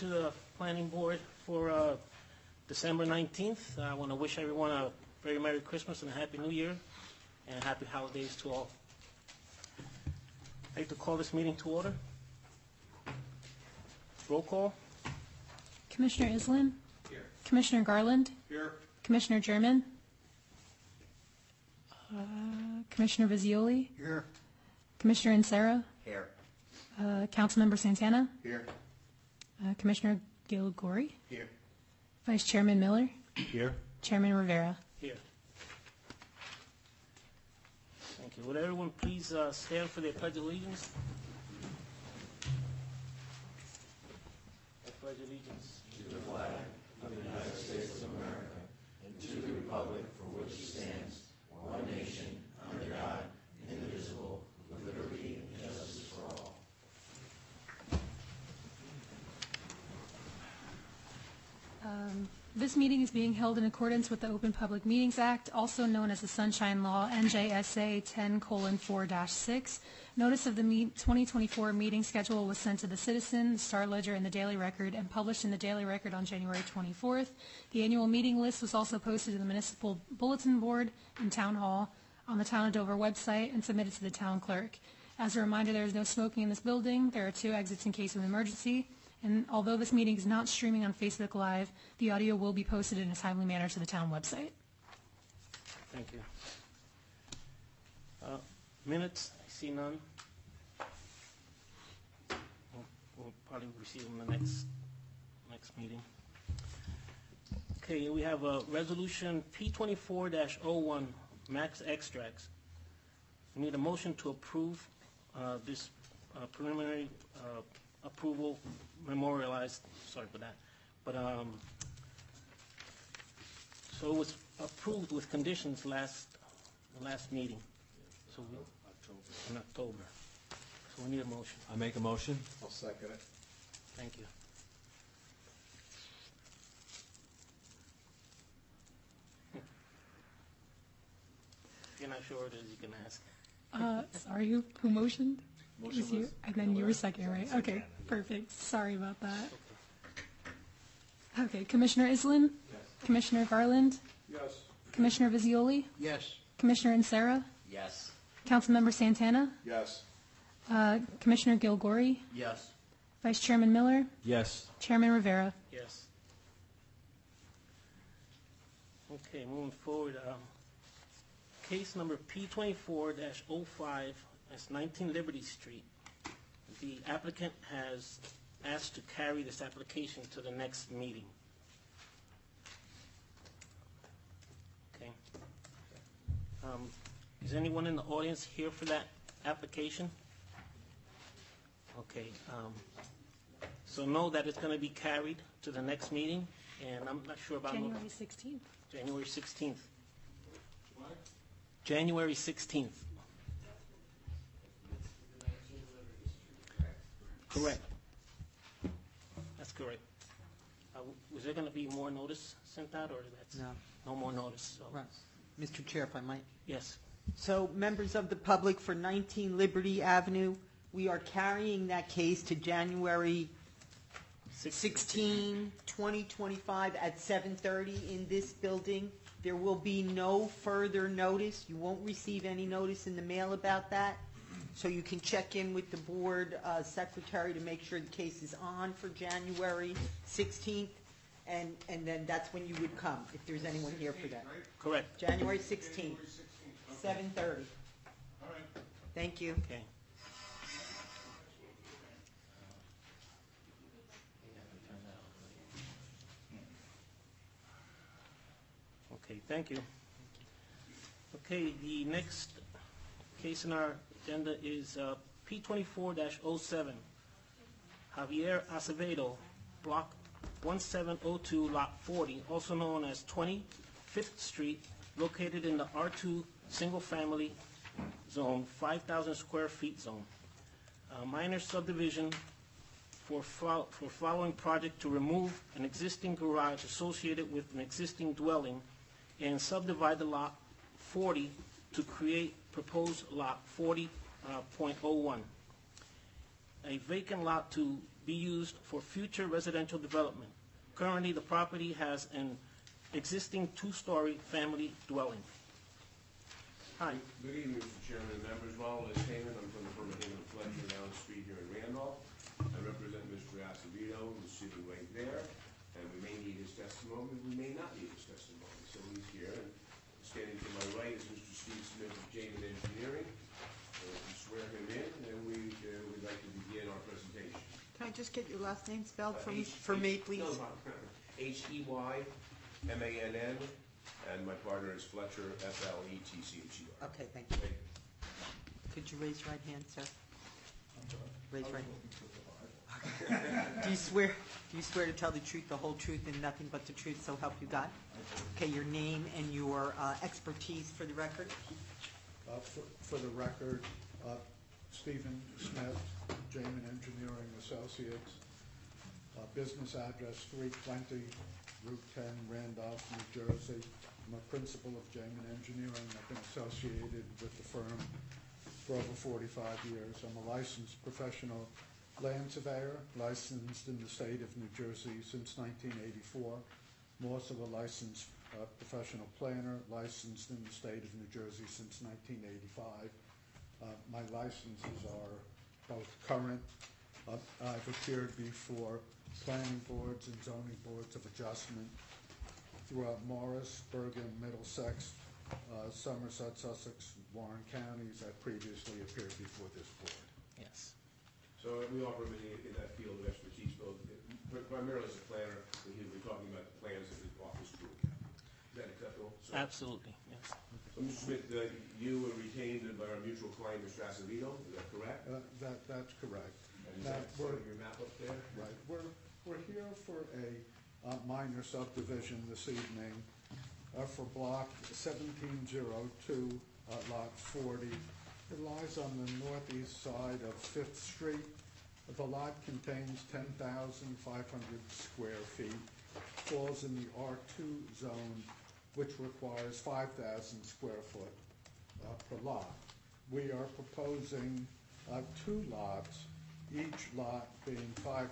to the planning board for December 19th. I want to wish everyone a very Merry Christmas and a Happy New Year and Happy Holidays to all. I'd like to call this meeting to order. Roll call. Commissioner Island? Here. Commissioner Garland? Here. Commissioner German? Commissioner Vizioli? Here. Commissioner Insera? Here. Councilmember Santana? Here. Commissioner Gilgori? Here. Vice Chairman Miller? Here. Chairman Rivera? Here. Thank you. Would everyone please stand for their Pledge of Allegiance? I pledge allegiance to the flag of the United States of America and to the republic for which it stands, one nation, under God, indivisible, with liberty and justice for all. This meeting is being held in accordance with the Open Public Meetings Act, also known as the Sunshine Law, NJSA 10:4-6. Notice of the 2024 meeting schedule was sent to the Citizen, the Star Ledger, and the Daily Record, and published in the Daily Record on January 24th. The annual meeting list was also posted to the Municipal Bulletin Board in Town Hall, on the Town of Dover website, and submitted to the Town Clerk. As a reminder, there is no smoking in this building. There are 2 exits in case of emergency. And although this meeting is not streaming on Facebook Live, the audio will be posted in a timely manner to the town website. Thank you. Minutes, I see none. We'll probably receive them in the next meeting. Okay, we have a resolution P24-01, max extracts. We need a motion to approve this preliminary approval memorialized, sorry for that, but so it was approved with conditions last meeting, so in October. So we need a motion. I make a motion. I'll second it. Thank you. If you're not sure what it is, you can ask. Sorry, who motioned? Motion It was you, was- and then you were second, right? Okay, perfect. Sorry about that. Okay, Commissioner Island? Yes. Commissioner Garland? Yes. Commissioner Vizioli? Yes. Commissioner Insera? Yes. Councilmember Santana? Yes. Commissioner Gilgori? Yes. Vice Chairman Miller? Yes. Chairman Rivera? Yes. Okay, moving forward, case number P24-05, that's 19 Liberty Street. The applicant has asked to carry this application to the next meeting. Okay. Is anyone in the audience here for that application? Okay. So know that it's going to be carried to the next meeting, and I'm not sure about January 16th. January 16th. January 16th. Correct. That's correct. Was there going to be more notice sent out, or that's no more notice? So. Right. Mr. Chair, if I might. Yes. So, members of the public, for 19 Liberty Avenue, we are carrying that case to January 16, 2025 at 7:30 in this building. There will be no further notice. You won't receive any notice in the mail about that. So you can check in with the board secretary to make sure the case is on for January 16th, and then that's when you would come, if there's anyone here for that. Correct. January 16th, 7:30. All right. Thank you. Okay. Okay, thank you. Okay, the next case in our agenda is P24-07, Javier Acevedo, Block 1702, Lot 40, also known as 20 5th Street, located in the R2 Single Family Zone, 5,000 square feet zone. Minor subdivision for following project to remove an existing garage associated with an existing dwelling and subdivide the lot 40 to create proposed lot 40.01. A vacant lot to be used for future residential development. Currently, the property has an existing two-story family dwelling. Hi. Good evening, Mr. Chairman and members. Ronald S. Heyman. I'm from the firm of Heyman and Fletcher down the street here in Randolph. I represent Mr. Acevedo, who's sitting right there, and we may need his testimony, we may not need his testimony. So he's here, and standing to my right is Mr. Steve Smith of Jamin Engineering. We swear him in, and we'd like to begin our presentation. Can I just get your last name spelled for me, please? No problem. Heymann, and my partner is Fletcher, Fletcher. Okay, thank you. Could you raise your right hand, sir? Raise your right hand. Do you swear to tell the truth, the whole truth, and nothing but the truth, so help you God? Okay, your name and your expertise for the record? For the record, Stephen Smith, Jamin Engineering Associates, business address 320 Route 10, Randolph, New Jersey. I'm a principal of Jamin Engineering. I've been associated with the firm for over 45 years. I'm a licensed professional land surveyor, licensed in the state of New Jersey since 1984. I'm also a licensed professional planner, licensed in the state of New Jersey since 1985. My licenses are both current. I've appeared before planning boards and zoning boards of adjustment throughout Morris, Bergen, Middlesex, Somerset, Sussex, Warren counties. I previously appeared before this board. Yes. So we offer him in that field of expertise, both primarily as a planner, and he'll be talking about the plans of the office group. Is that acceptable? So, Absolutely, yes. so Mr. Smith, you were retained by our mutual client, Mr. Acevedo, is that correct? That's correct. And is that part of your map up there? Right. We're here for a minor subdivision this evening for block 1702, lot 40. It lies on the northeast side of 5th Street. The lot contains 10,500 square feet, falls in the R2 zone, which requires 5,000 square foot per lot. We are proposing 2 lots, each lot being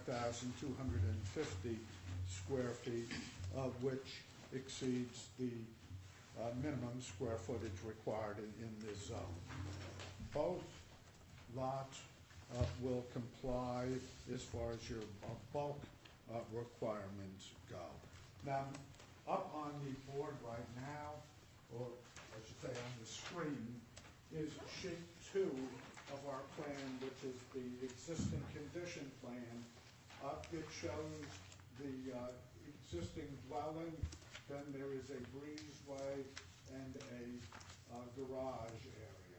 5,250 square feet, which exceeds the minimum square footage required in this zone. Both lots will comply as far as your bulk requirements go. Now, up on the board right now, or I should say on the screen, is sheet 2 of our plan, which is the existing condition plan. It shows the existing dwelling, then there is a breezeway and a garage area.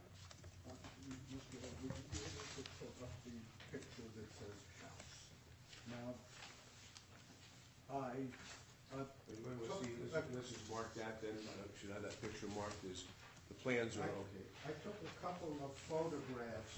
Mr. Head, would you be able to put up the picture that says house? Now, Let's just mark that then. Should have that picture marked as the plans are okay. I took a couple of photographs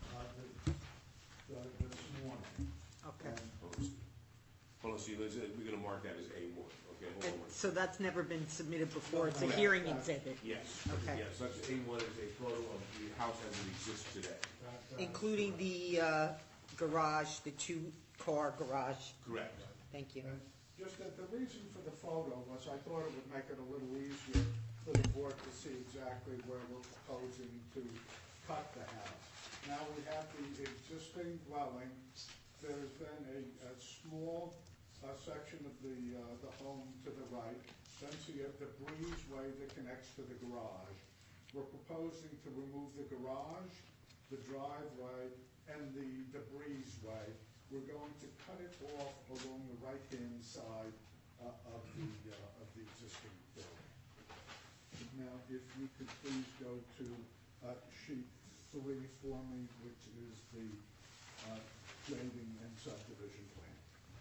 this morning. Okay. Hold on, Steve, we're going to mark that as A1. Okay, hold on. So that's never been submitted before, it's a hearing exhibit? Yes. Okay. Yes, that's A1 is a photo of the house as it exists today. Including the garage, the 2-car garage? Correct. Thank you. And just that the reason for the photo was I thought it would make it a little easier for the board to see exactly where we're proposing to cut the house. Now we have the existing dwelling. There's then a small section of the home to the right. Then so you have the breezeway that connects to the garage. We're proposing to remove the garage, the driveway, and the breezeway. We're going to cut it off along the right-hand side of the existing building. Now, if you could please go to sheet 3 for me, which is the grading and subdivision plan.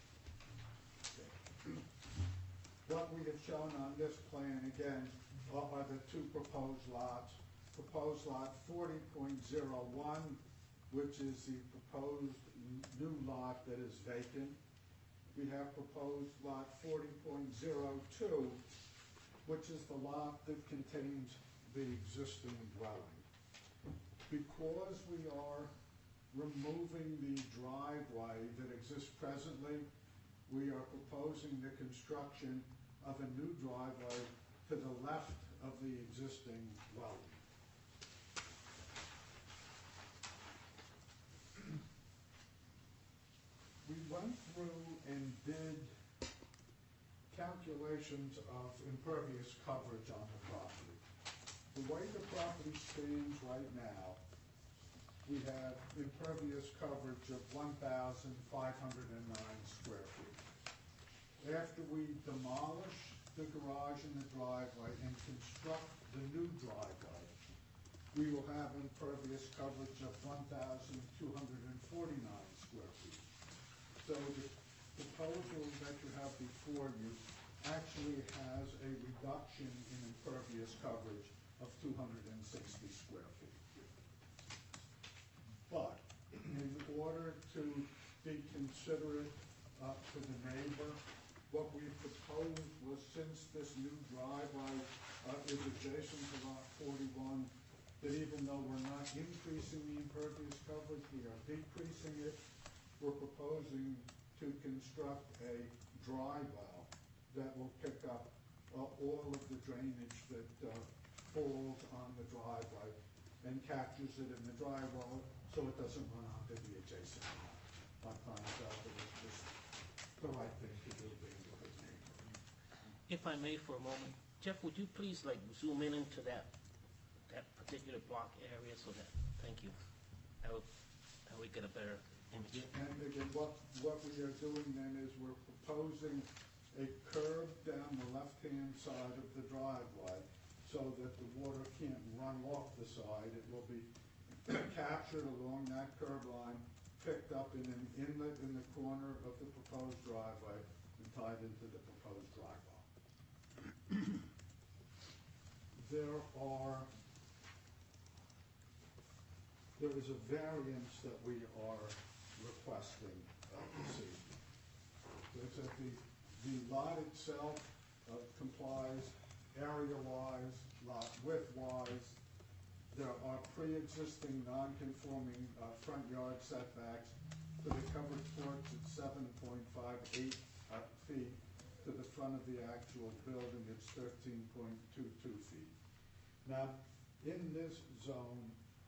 Okay. What we have shown on this plan, again, are the 2 proposed lots. Proposed lot 40.01, which is the proposed new lot that is vacant. We have proposed lot 40.02, which is the lot that contains the existing dwelling. Because we are removing the driveway that exists presently. We are proposing the construction of a new driveway to the left of the existing dwelling. We went through and did calculations of impervious coverage on the property. The way the property stands right now, we have impervious coverage of 1,509 square feet. After we demolish the garage and the driveway and construct the new driveway, we will have impervious coverage of 1,249 square feet. So the proposal that you have before you actually has a reduction in impervious coverage of 260 square feet. But in order to be considerate to the neighbor, what we proposed was, since this new driveway is adjacent to lot 41, that even though we're not increasing the impervious coverage, we are decreasing it. We're proposing to construct a dry well that will pick up all of the drainage that falls on the driveway and captures it in the dry well so it doesn't run onto the adjacent lot. I find out that it's just the right thing to do, being a good neighbor. If I may for a moment, Jeff, would you please like zoom in into that particular block area so that, thank you. That would get a better image. And again, what we are doing then is we're proposing a curb down the left-hand side of the driveway so that the water can't run off the side. It will be captured along that curb line, picked up in an inlet in the corner of the proposed driveway, and tied into the proposed dry well. There is a variance that we are requesting this evening. It's that the lot itself complies area-wise, lot width-wise. There are pre-existing non-conforming front yard setbacks for the covered porch at 7.58 feet. To the front of the actual building, it's 13.22 feet. Now, in this zone,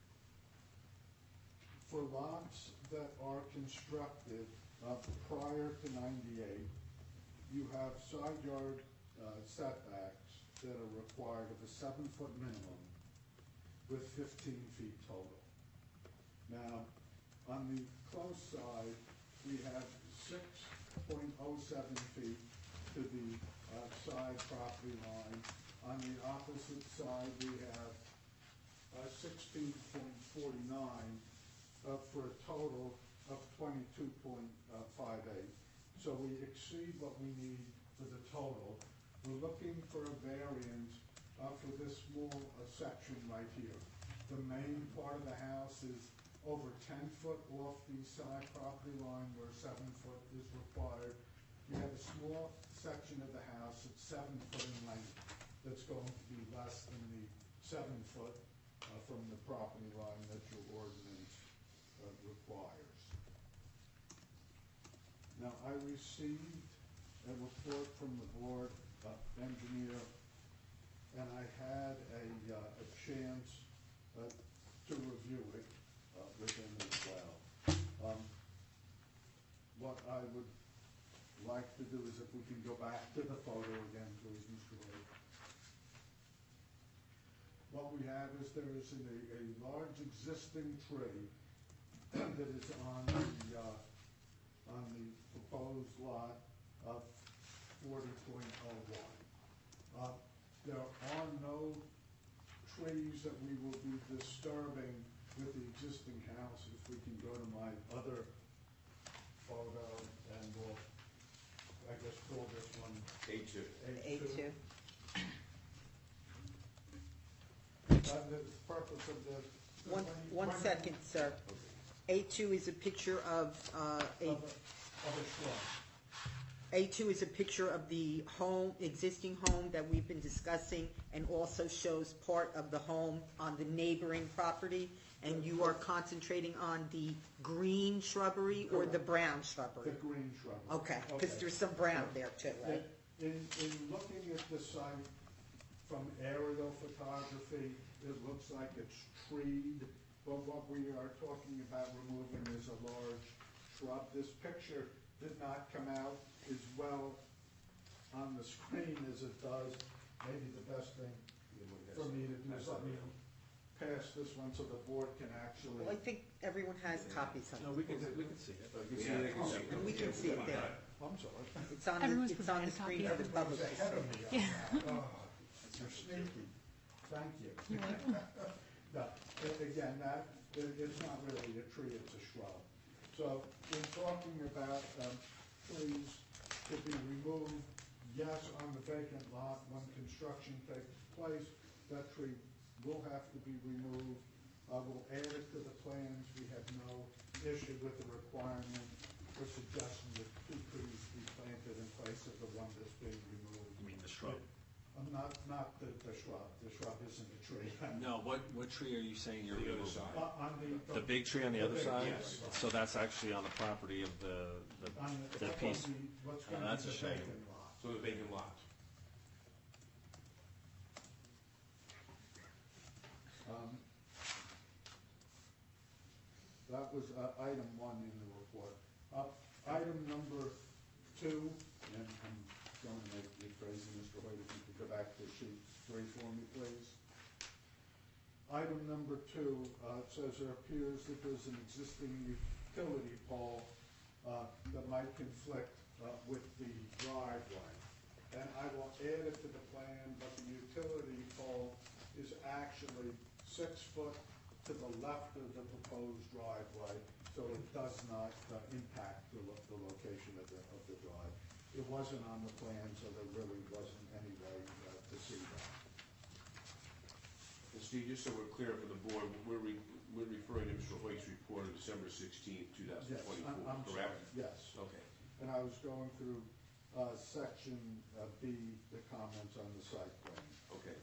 for lots that are constructed prior to 98, you have side yard setbacks that are required of a 7-foot minimum with 15 feet total. Now, on the close side, we have 6.07 feet to the side property line. On the opposite side, we have 16.49 for a total of 22.58. So we exceed what we need for the total. We're looking for a variance for this small section right here. The main part of the house is over 10 foot off the side property line where 7 foot is required. We have a small section of the house that's 7 foot in length that's going to be less than the 7 foot from the property line that your ordinance requires. Now, I received a report from the board engineer, and I had a chance to review it with him as well. What I would like to do is if we can go back to the photo again, please, Mr. Wade. What we have is there is a large existing tree that is on the proposed lot of 40.01. There are no trees that we will be disturbing with the existing house. If we can go to my other photo, and we'll, I guess, call this one A2. A2. The purpose of the... One second, sir. A2 is a picture of Of a shrub. A2 is a picture of the home, existing home that we've been discussing, and also shows part of the home on the neighboring property. And you are concentrating on the green shrubbery or the brown The shrubbery? green shrubbery. Okay, because there's some brown there too, right? In looking at the site from aerial photography, it looks like it's treed, but what we are talking about removing is a large shrub. This picture did not come out as well on the screen as it does. Maybe the best thing for me to do is let me pass this one so the board can actually. Well, I think everyone has copies of No, it. we can see it. And we can see it there. I'm sorry. Everyone's It's on the provided a screen copy. for the public to Everyone's ahead of see. me on that. Oh, you're sneaky. Thank you. You're welcome. No, again, that, it's not really a tree, it's a shrub. So in talking about trees to be removed, yes, on the vacant lot, when construction takes place, that tree will have to be removed. We'll add it to the plans. We have no issue with the requirement or suggestion that two trees be planted in place of the one that's being removed. You mean the shrub? Not the shrub. The shrub isn't a tree. No, what tree are you saying you're The other removing? side. On The big tree on the other big- side? yes. So that's actually on the property of on the up on piece. what's Oh, going to that's be a the shame. vacant lot. So the vacant lot. That was item one in the report. Item number two, and I'm going to make it crazy, Mr. Hoyt, if you could go back to sheet 3 for me, please. Item number two, it says there appears that there's an existing utility pole that might conflict with the driveway. And I will add it to the plan, but the utility pole is actually 6 foot to the left of the proposed driveway, so it does not impact the location of the drive. It wasn't on the plan, so there really wasn't any way to see that. And Steve, just so we're clear for the board, we're referring to Mr. Hoyt's report of December 16th, Yes, 2024, I'm sorry, correct? yes. Okay. And I was going through section B, the comments on the site plan. Okay.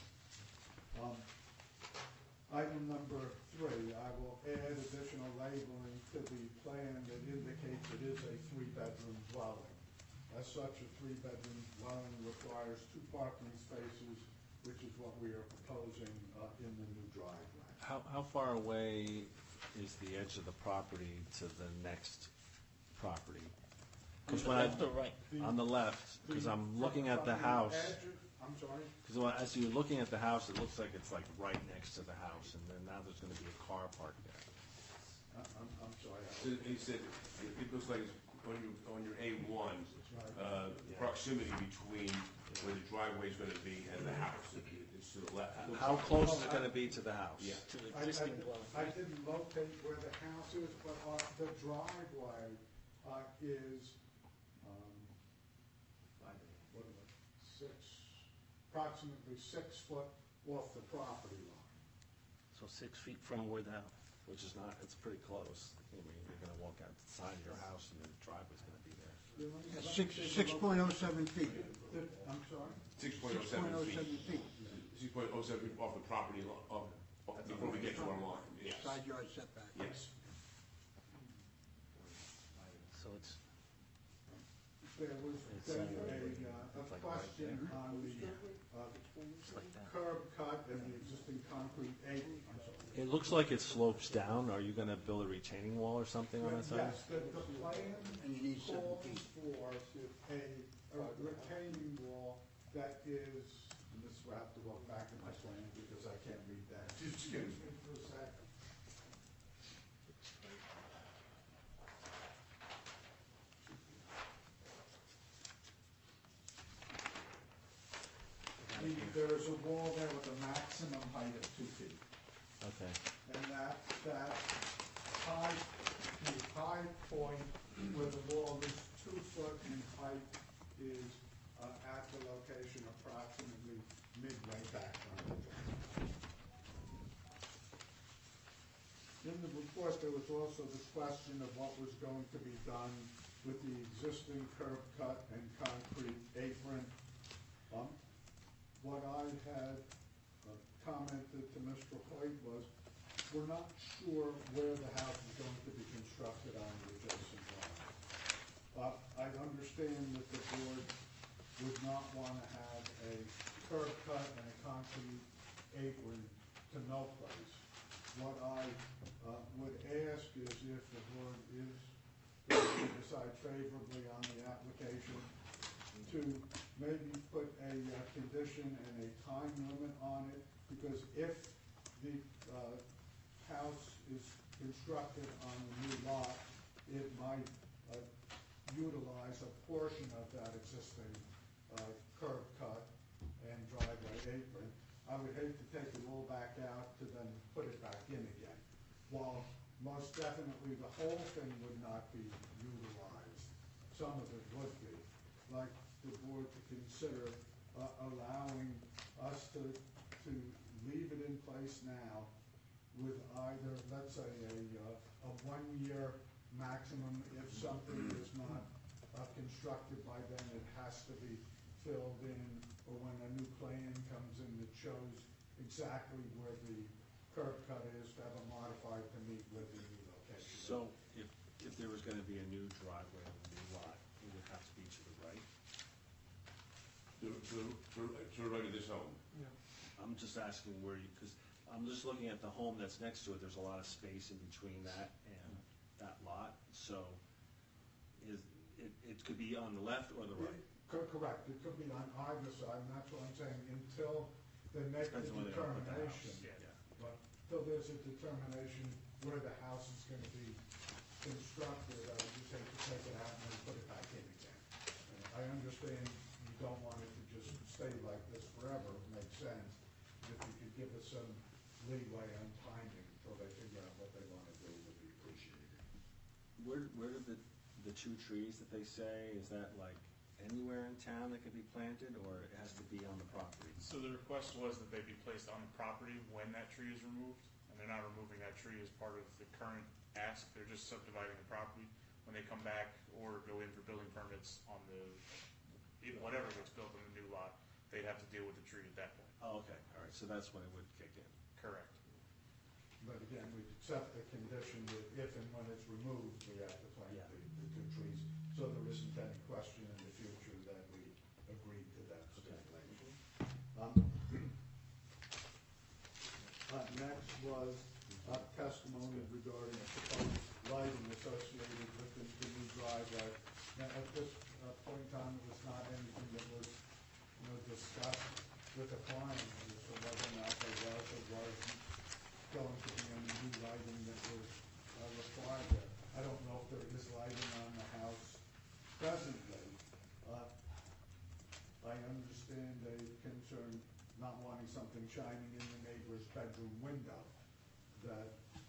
Item number 3, I will add additional labeling to the plan that indicates it is a 3-bedroom dwelling. As such, a 3-bedroom dwelling requires 2 parking spaces, which is what we are proposing in the new driveway. How far away is the edge of the property to the next property? Because when Left or right? on the left, because I'm looking at the From house, edge- I'm sorry? because as you're looking at the house, it looks like it's like right next to the house, and then now there's gonna be a car parked there. I'm sorry. So he said, it looks like it's on your A1, proximity between where the driveway is gonna be and the house. It's to the left. How close is it gonna be to the house? Yeah. To the existing dwelling, I right? didn't locate where the house is, but the driveway is, what is it, approximately 6 foot off the property line. So 6 feet from where the, Which is not, it's pretty close. I mean, you're gonna walk out the side of your house and the driveway's gonna be there. Let me Six, take a look. 6.07 feet. I'm sorry? 6.07 feet. 6.07 feet off the property, before we get to our line, yes. Side yard setback. Yes. so it's, There was It's, then it's a like right question there. on the it's like that. curb cut and the existing concrete apron. I'm sorry. It looks like it slopes down. Are you gonna build a retaining wall or something on that side? Yes, the plan And you need 7 calls feet. for a retaining wall that is, and this will have to go back in my plan because I can't read that. Excuse me for a second. There's a wall there with a maximum height of 2 feet. Okay. And that high, the high point where the wall is 2 foot in height is at the location approximately midway back on the drawing. In the report, there was also the question of what was going to be done with the existing curb cut and concrete apron. What I had commented to Mr. Hoyt was we're not sure where the house is going to be constructed on the adjacent lot. I understand that the board would not want to have a curb cut and a concrete apron to no place. What I would ask is if the board is going to decide favorably on the application, to maybe put a condition and a time limit on it, because if the house is constructed on the new lot, it might utilize a portion of that existing curb cut and driveway apron. I would hate to take it all back out to then put it back in again. While most definitely the whole thing would not be utilized, some of it would be. Like the board to consider allowing us to leave it in place now with either, let's say, a 1 year maximum. If something is not constructed by then, it has to be filled in, or when a new plan comes in that shows exactly where the curb cut is, to have it modified to meet with the new location. So if there was gonna be a new driveway on the new lot, it would have to be to the right? To the right of this home. I'm just asking where you, because I'm just looking at the home that's next to it, there's a lot of space in between that and that lot, so it could be on the left or the right? Correct, it could be on either side, and that's what I'm saying, until they make the Depends on where they're gonna put the house. determination. Yeah. But till there's a determination where the house is gonna be constructed, I would just hate to take it out and then put it back in again. And I understand you don't want it to just stay like this forever, it makes sense. If you could give us some leeway on timing until they figure out what they wanna do, would be appreciated. Where did the 2 trees that they say, is that like anywhere in town that could be planted, or it has to be on the property? So the request was that they be placed on the property when that tree is removed, and they're not removing that tree as part of the current ask, they're just subdividing the property. When they come back or go in for building permits on whatever gets built on the new lot, they'd have to deal with the tree at that point. Oh, okay, all right, so that's when it would kick in. Correct. But again, we accept the condition that if and when it's removed, we have to plant Yeah. the 2 trees, so there isn't any question in the future that we agreed to that stipulation. Next was testimony regarding proposed lighting associated with the new driveway. Now, at this point in time, it was not anything that was, discussed with the client as to whether or not there was or wasn't going to be any new lighting that was required there. I don't know if there is lighting on the house presently. I understand a concern not wanting something shining in the neighbor's bedroom window that,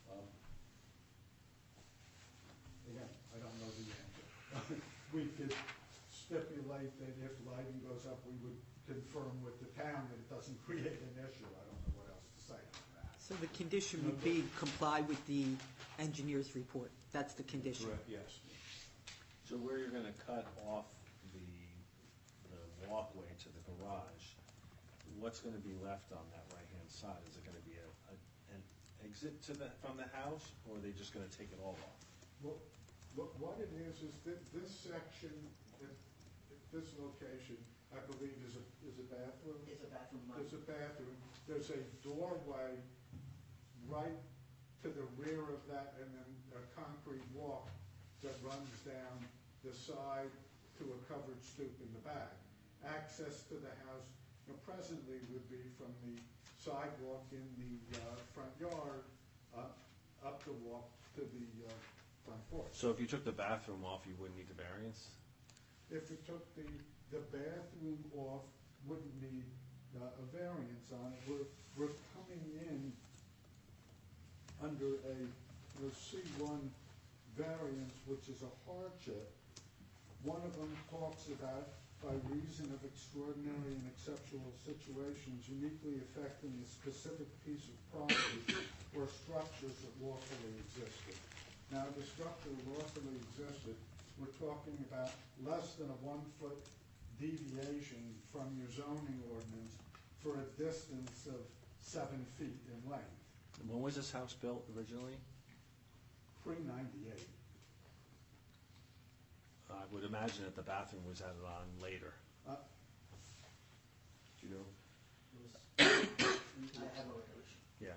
again, I don't know the answer. We could stipulate that if lighting goes up, we would confirm with the town that it doesn't create an issue. I don't know what else to say on that. So the condition would be comply with the engineer's report. That's the condition. Correct, yes. So where you're gonna cut off the walkway to the garage, what's gonna be left on that right-hand side? Is it gonna be an exit from the house, or are they just gonna take it all off? Well, what it is that this section, at this location, I believe is a bathroom. It's a bathroom. There's a bathroom. There's a doorway right to the rear of that, and then a concrete walk that runs down the side to a covered stoop in the back. Access to the house, presently would be from the sidewalk in the front yard up the walk to the front porch. So if you took the bathroom off, you wouldn't need the variance? If we took the bathroom off, wouldn't need a variance on it. We're coming in under a C1 variance, which is a hardship. One of them talks about by reason of extraordinary and exceptional situations uniquely affecting a specific piece of property or structures that lawfully existed. Now, the structure lawfully existed, we're talking about less than a 1-foot deviation from your zoning ordinance for a distance of 7 feet in length. When was this house built originally? Pre-98. I would imagine that the bathroom was added on later. Uh, Do you know? I have no recollection. Yeah.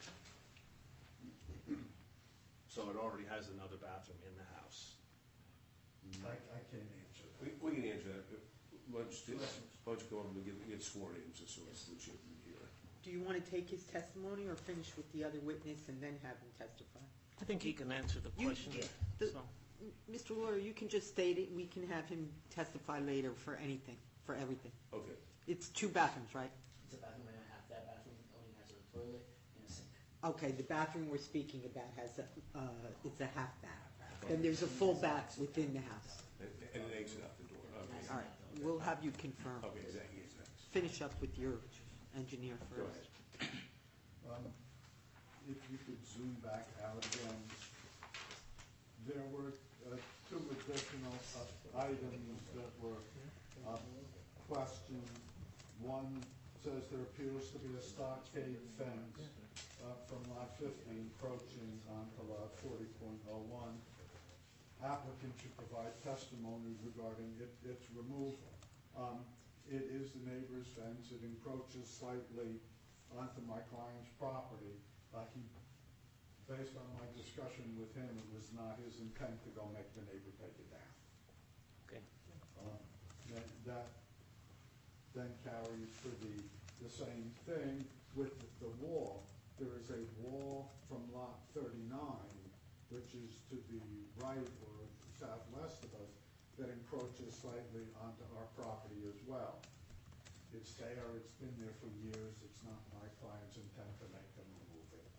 So it already has another bathroom in the house. I can't answer that. We can answer that. Why don't you go over and get sworn in, just so it's legit in here. Do you want to take his testimony or finish with the other witness and then have him testify? I think he can answer the You- question. the- So, Mr. Lawyer, you can just state it, we can have him testify later for anything, for everything. Okay. It's 2 bathrooms, right? It's a bathroom and a half. That bathroom only has a toilet and a sink. Okay, the bathroom we're speaking about has it's a half bath. Then there's a full bath within the house. And an exit out the door. Okay. All right, we'll have you confirm. Okay, is that? Finish up with your engineer Go first. ahead. If you could zoom back out again, there were 2 additional items that were questioned. One says there appears to be a stockade fence from lot 50 encroaching onto lot 40.01. Applicant should provide testimony regarding its removal. It is the neighbor's fence. It encroaches slightly onto my client's property. Based on my discussion with him, it was not his intent to go make the neighbor take it down. okay. That then carries for the same thing with the wall. There is a wall from lot 39, which is to the right or southwest of us, that encroaches slightly onto our property as well. It's there, it's been there for years, it's not my client's intent to make them remove it.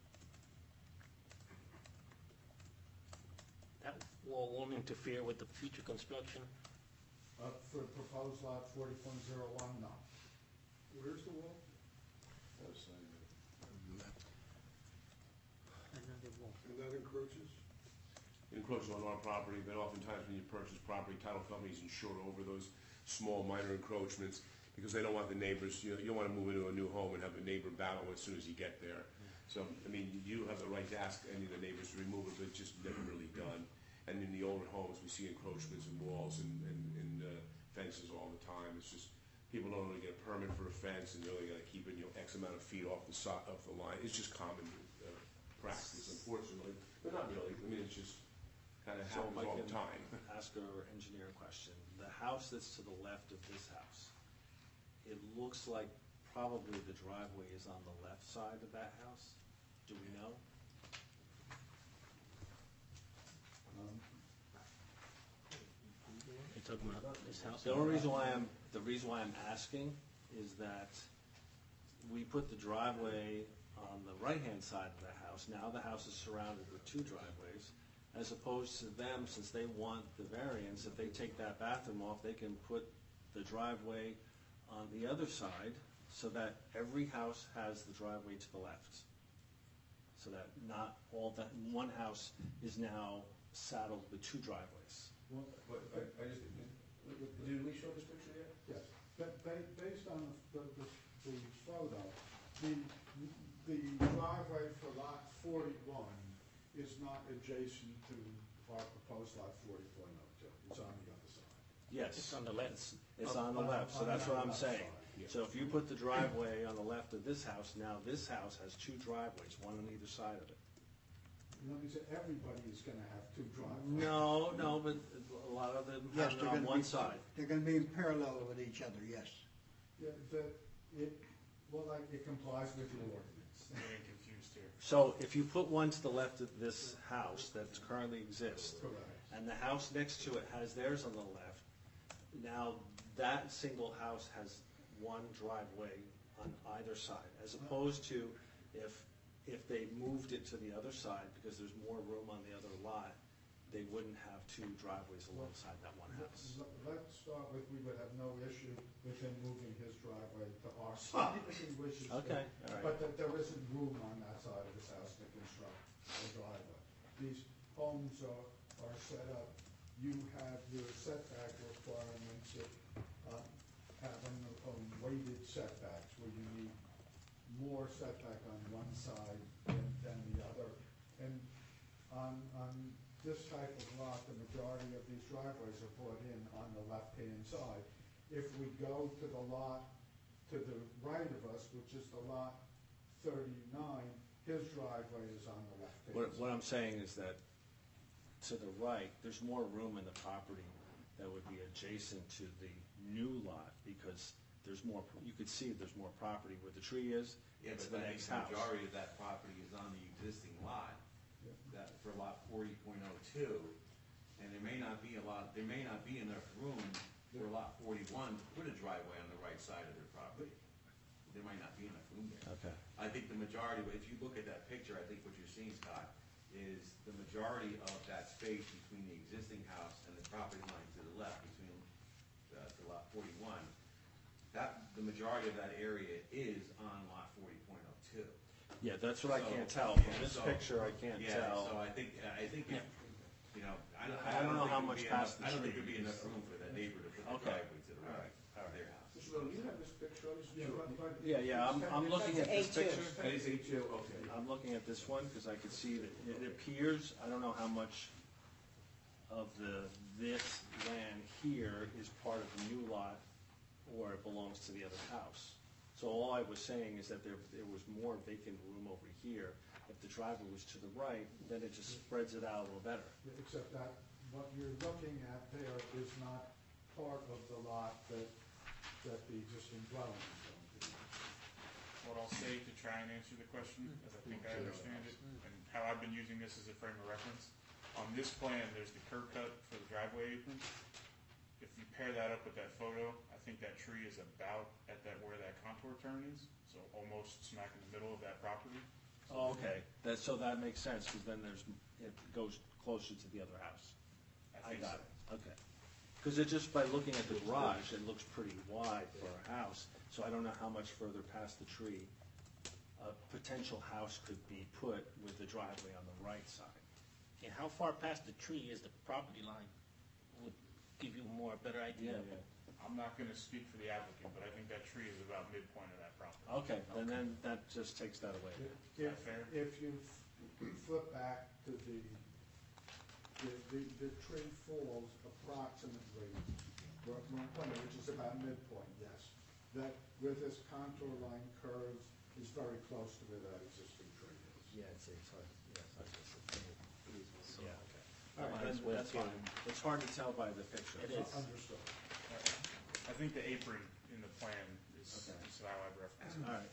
That wall won't interfere with the future construction? For proposed lot 40.01, no. Where's the wall? Another wall. And that encroaches? Encroaches on our property, but oftentimes when you purchase property, title companies insure over those small minor encroachments because they don't want the neighbors, you don't want to move into a new home and have a neighbor battle as soon as you get there. So, I mean, you have the right to ask any of the neighbors to remove it, but it's just never really done. And in the older homes, we see encroachments in walls and fences all the time. It's just, people don't really get a permit for a fence and they're only gonna keep it, X amount of feet off the line. It's just common practice, unfortunately, but not really. I mean, it's just kind of So happens I all the can time. ask our engineer a question. The house that's to the left of this house, it looks like probably the driveway is on the left side of that house. Do we know? You're talking about this house? The reason why I'm asking is that we put the driveway on the right-hand side of the house. Now the house is surrounded with 2 driveways, as opposed to them, since they want the variance, if they take that bathroom off, they can put the driveway on the other side so that every house has the driveway to the left. So that not all that, one house is now saddled with 2 driveways. Well, But did we show this picture yet? yes, but based on the photo, the driveway for lot 41 is not adjacent to our proposed lot 40.02. It's on the other side. Yes. It's on the left. It's on the left, so that's what I'm saying. So if you put the driveway on the left of this house, now this house has 2 driveways, one on either side of it. Let me say, everybody is gonna have 2 driveways. No, but a lot of them Yes, have it they're on gonna one be, side. they're gonna be in parallel with each other, yes. Yeah, it complies with your ordinance. I'm getting confused here. So if you put one to the left of this house that currently exists, Correct. and the house next to it has theirs on the left, now that single house has 1 driveway on either side, as opposed to if they moved it to the other side, because there's more room on the other lot, they wouldn't have 2 driveways alongside that one house. Let's start with, we would have no issue with him moving his driveway to our side if he wishes to. Okay, all right. But there isn't room on that side of his house to construct a driveway. These homes are set up, you have your setback requirements of having weighted setbacks, where you need more setback on one side than than the other. And on this type of lot, the majority of these driveways are brought in on the left-hand side. If we go to the lot to the right of us, which is the lot 39, his driveway is on the left-hand side. What I'm saying is that to the right, there's more room in the property that would be adjacent to the new lot because there's more, you could see there's more property where the tree is. Yeah, it's but the I think next the house. majority of that property is on the existing lot, that, for lot 40.02, and there may not be enough room for lot 41 to put a driveway on the right side of their property. There might not be enough room there. Okay. I think the majority, if you look at that picture, I think what you're seeing, Scott, is the majority of that space between the existing house and the property line to the left, between to lot 41, the majority of that area is on lot 40.02. Yeah, that's what I So, can't tell. yeah, From this so- picture, I can't Yeah, tell. so I think, if, you know, I don't know think how there'd much be past enough- I don't the think there'd be tree enough room for that neighbor to put the Okay. driveway to the right of their house. Mr. Miller, you have this picture, Yeah, I'm looking at this A2. picture. That is A2, okay. I'm looking at this one because I could see that it appears, I don't know how much of this land here is part of the new lot or it belongs to the other house. So all I was saying is that there was more vacant room over here. If the driveway was to the right, then it just spreads it out a little better. Except that what you're looking at there is not part of the lot that the existing dwelling is going to be. What I'll say to try and answer the question, as I think I understand it, and how I've been using this as a frame of reference. On this plan, there's the curb cut for the driveway apron. If you pair that up with that photo, I think that tree is about at where that contour turn is, so almost smack in the middle of that property. Oh, okay. So that makes sense because then it goes closer to the other house. I think got so. it, okay. Because it just, by looking at the garage, it looks pretty wide for a house, so I don't know how much further past the tree a potential house could be put with the driveway on the right side. And how far past the tree is the property line? Would give you a better idea. I'm not gonna speak for the applicant, but I think that tree is about midpoint of that property. Okay, and then that just takes that away. that fair? If you flip back to the tree falls approximately, which is about midpoint, yes. That where this contour line curves is very close to where that existing tree is. Yeah, it's hard, So, yeah. okay. All right, that's fine. It's hard to tell by the picture. It is. Understood. I think the apron in the plan is Okay. how I've referenced it. All right.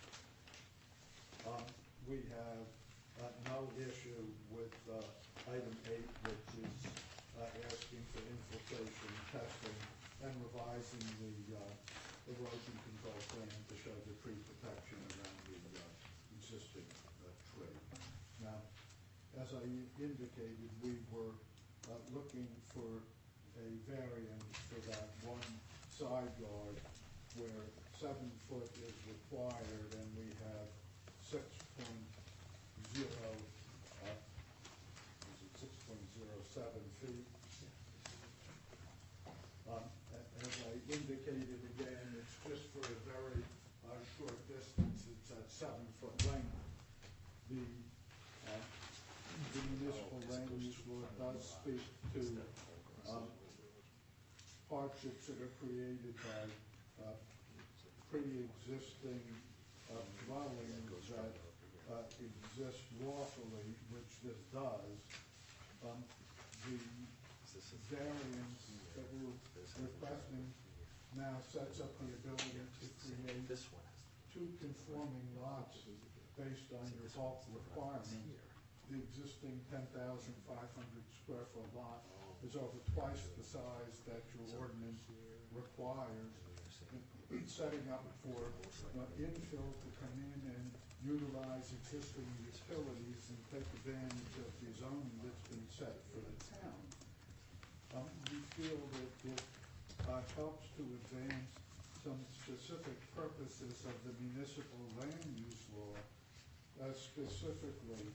We have no issue with item 8, which is asking for infiltration testing and revising the erosion control plan to show the tree protection around the existing tree. Now, as I indicated, we were looking for a variance for that one side yard where 7 foot is required, and we have 6.0, is it 6.07 feet? As I indicated again, it's just for a very short distance, it's at 7 foot length. The municipal land use law does speak to hardships that are created by pre-existing dwellings that exist lawfully, which this does. The variance that we're requesting now sets up the ability to create two conforming lots based on your bulk requirement. The existing 10,500 square foot lot is over twice the size that your ordinance requires, setting up for infill to come in and utilize existing utilities and take advantage of the zoning that's been set for the town. We feel that it helps to advance some specific purposes of the municipal land use law, specifically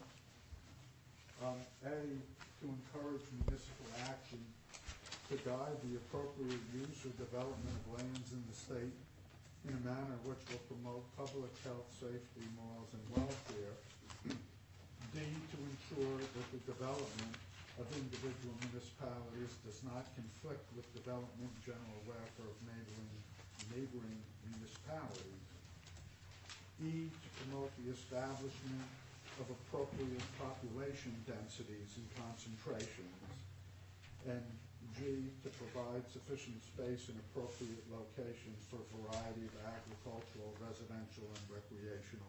A, to encourage municipal action to guide the appropriate use or development of lands in the state, in a manner which will promote public health, safety, morals, and welfare. D, to ensure that the development of individual municipalities does not conflict with development and general welfare of neighboring municipalities. E, to promote the establishment of appropriate population densities and concentrations. And G, to provide sufficient space in appropriate locations for a variety of agricultural, residential, and recreational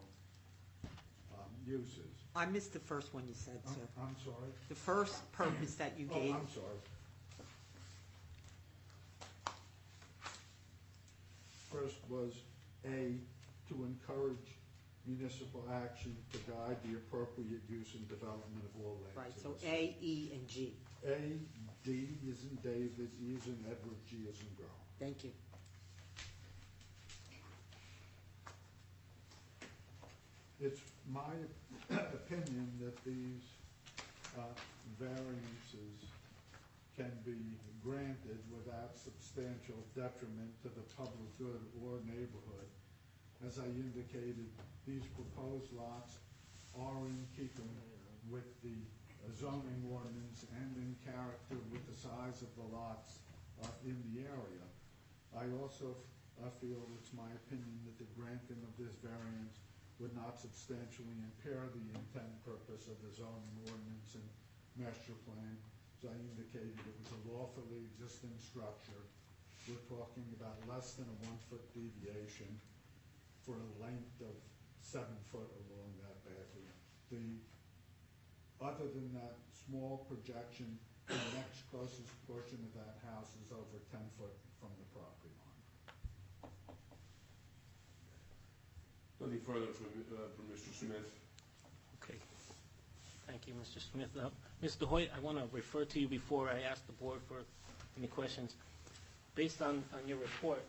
uses. I missed the first one you said, sir. I'm sorry? The first purpose that you gave. Oh, I'm sorry. First was A, to encourage municipal action to guide the appropriate use and development of all land. Right, so A, E, and G. A, D is in David, E is in Edward, G is in girl. Thank you. It's my opinion that these variances can be granted without substantial detriment to the public good or neighborhood. As I indicated, these proposed lots are in keeping with the zoning ordinance and in character with the size of the lots in the area. I also feel it's my opinion that the granting of this variance would not substantially impair the intent and purpose of the zoning ordinance and master plan. As I indicated, it was a lawfully existing structure. We're talking about less than a 1-foot deviation for a length of 7 foot along that back. Other than that small projection, the next closest portion of that house is over 10 foot from the property line. Nothing further from Mr. Smith? Okay. Thank you, Mr. Smith. Mr. Hoyt, I want to refer to you before I ask the board for any questions. Based on your report,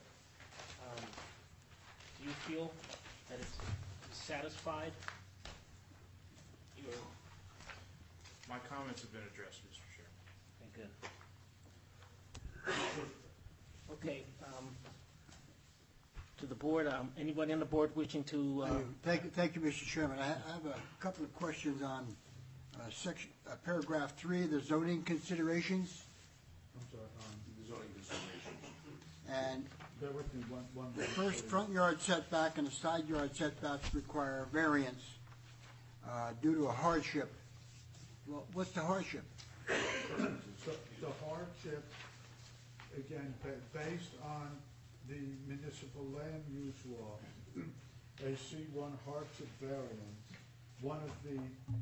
do you feel that it's satisfied? My comments have been addressed, Mr. Chairman. Okay, good. Okay, to the board, anybody on the board wishing to? Thank you, Mr. Chairman. I have a couple of questions on paragraph 3, the zoning considerations. I'm sorry, The zoning considerations. And bear with me one the minute, first please. front yard setback and the side yard setbacks require variance due to a hardship. Well, what's the hardship? The hardship, again, based on the municipal land use law, a C1 hardship variance, one of the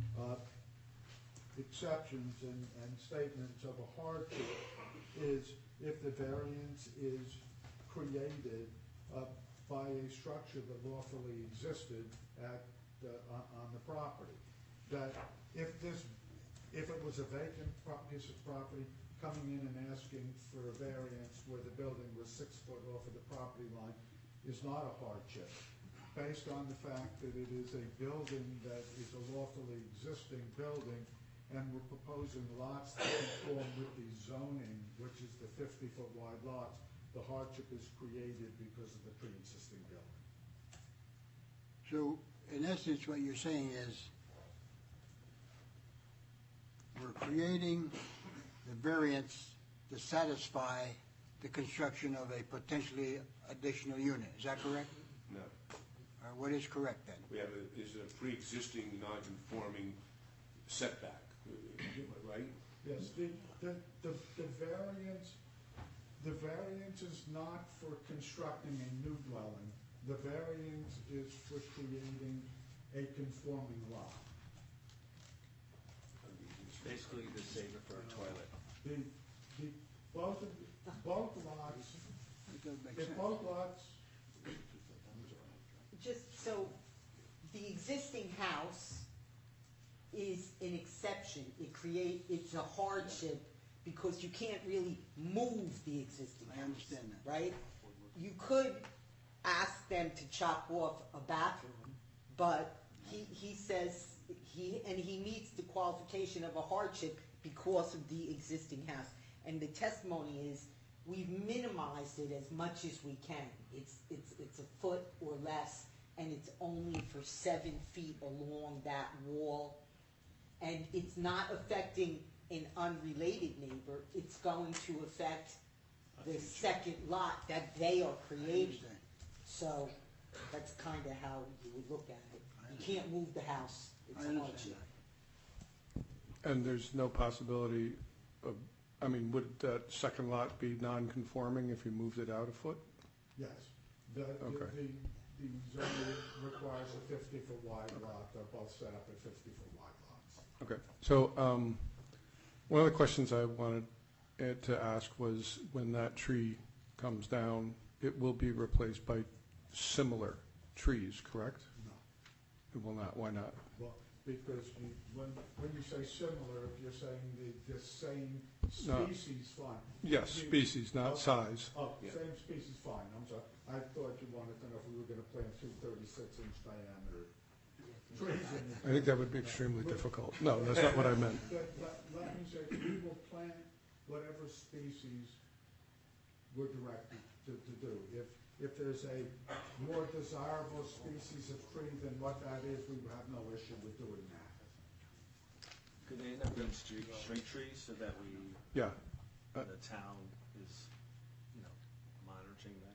exceptions and statements of a hardship is if the variance is created by a structure that lawfully existed on the property. That if it was a vacant piece of property, coming in and asking for a variance where the building was 6 foot off of the property line is not a hardship. Based on the fact that it is a building that is a lawfully existing building, and we're proposing lots that conform with the zoning, which is the 50-foot wide lots, the hardship is created because of the pre-existing building. So, in essence, what you're saying is we're creating the variance to satisfy the construction of a potentially additional unit. Is that correct? No. What is correct then? We have is a pre-existing non-conforming setback, right? Yes, the variance is not for constructing a new dwelling. The variance is for creating a conforming lot. It's basically the saver for a toilet. Both lots, It doesn't make if sense. both lots, Just so, the existing house is an exception. It's a hardship because you can't really move the existing house. I understand that. Right? You could ask them to chop off a bathroom, but he says he meets the qualification of a hardship because of the existing house. And the testimony is, we've minimized it as much as we can. It's a foot or less, and it's only for 7 feet along that wall. And it's not affecting an unrelated neighbor, it's going to affect the second lot that they are creating. understand. So that's kind of how you would look at it. You can't move the house, it's I a understand hardship. that. And there's no possibility of, I mean, would that second lot be non-conforming if you moved it out a foot? Yes. The zoning requires a 50-foot wide lot, they're both set up at 50-foot wide lots. Okay, so one of the questions I wanted to ask was, when that tree comes down, it will be replaced by similar trees, correct? No. It will not, why not? Well, because when you say similar, if you're saying the same No. species, fine. Yes, species, not size. Oh, same species, fine, I'm sorry. I thought you wanted to know if we were gonna plant 2 36-inch diameter trees in the. I think that would be extremely difficult. No, that's not what I meant. Let me say, we will plant whatever species we're directed to do. If there's a more desirable species of tree than what that is, we would have no issue with doing that. Could they end up being street trees so that Yeah, the town is, monitoring that?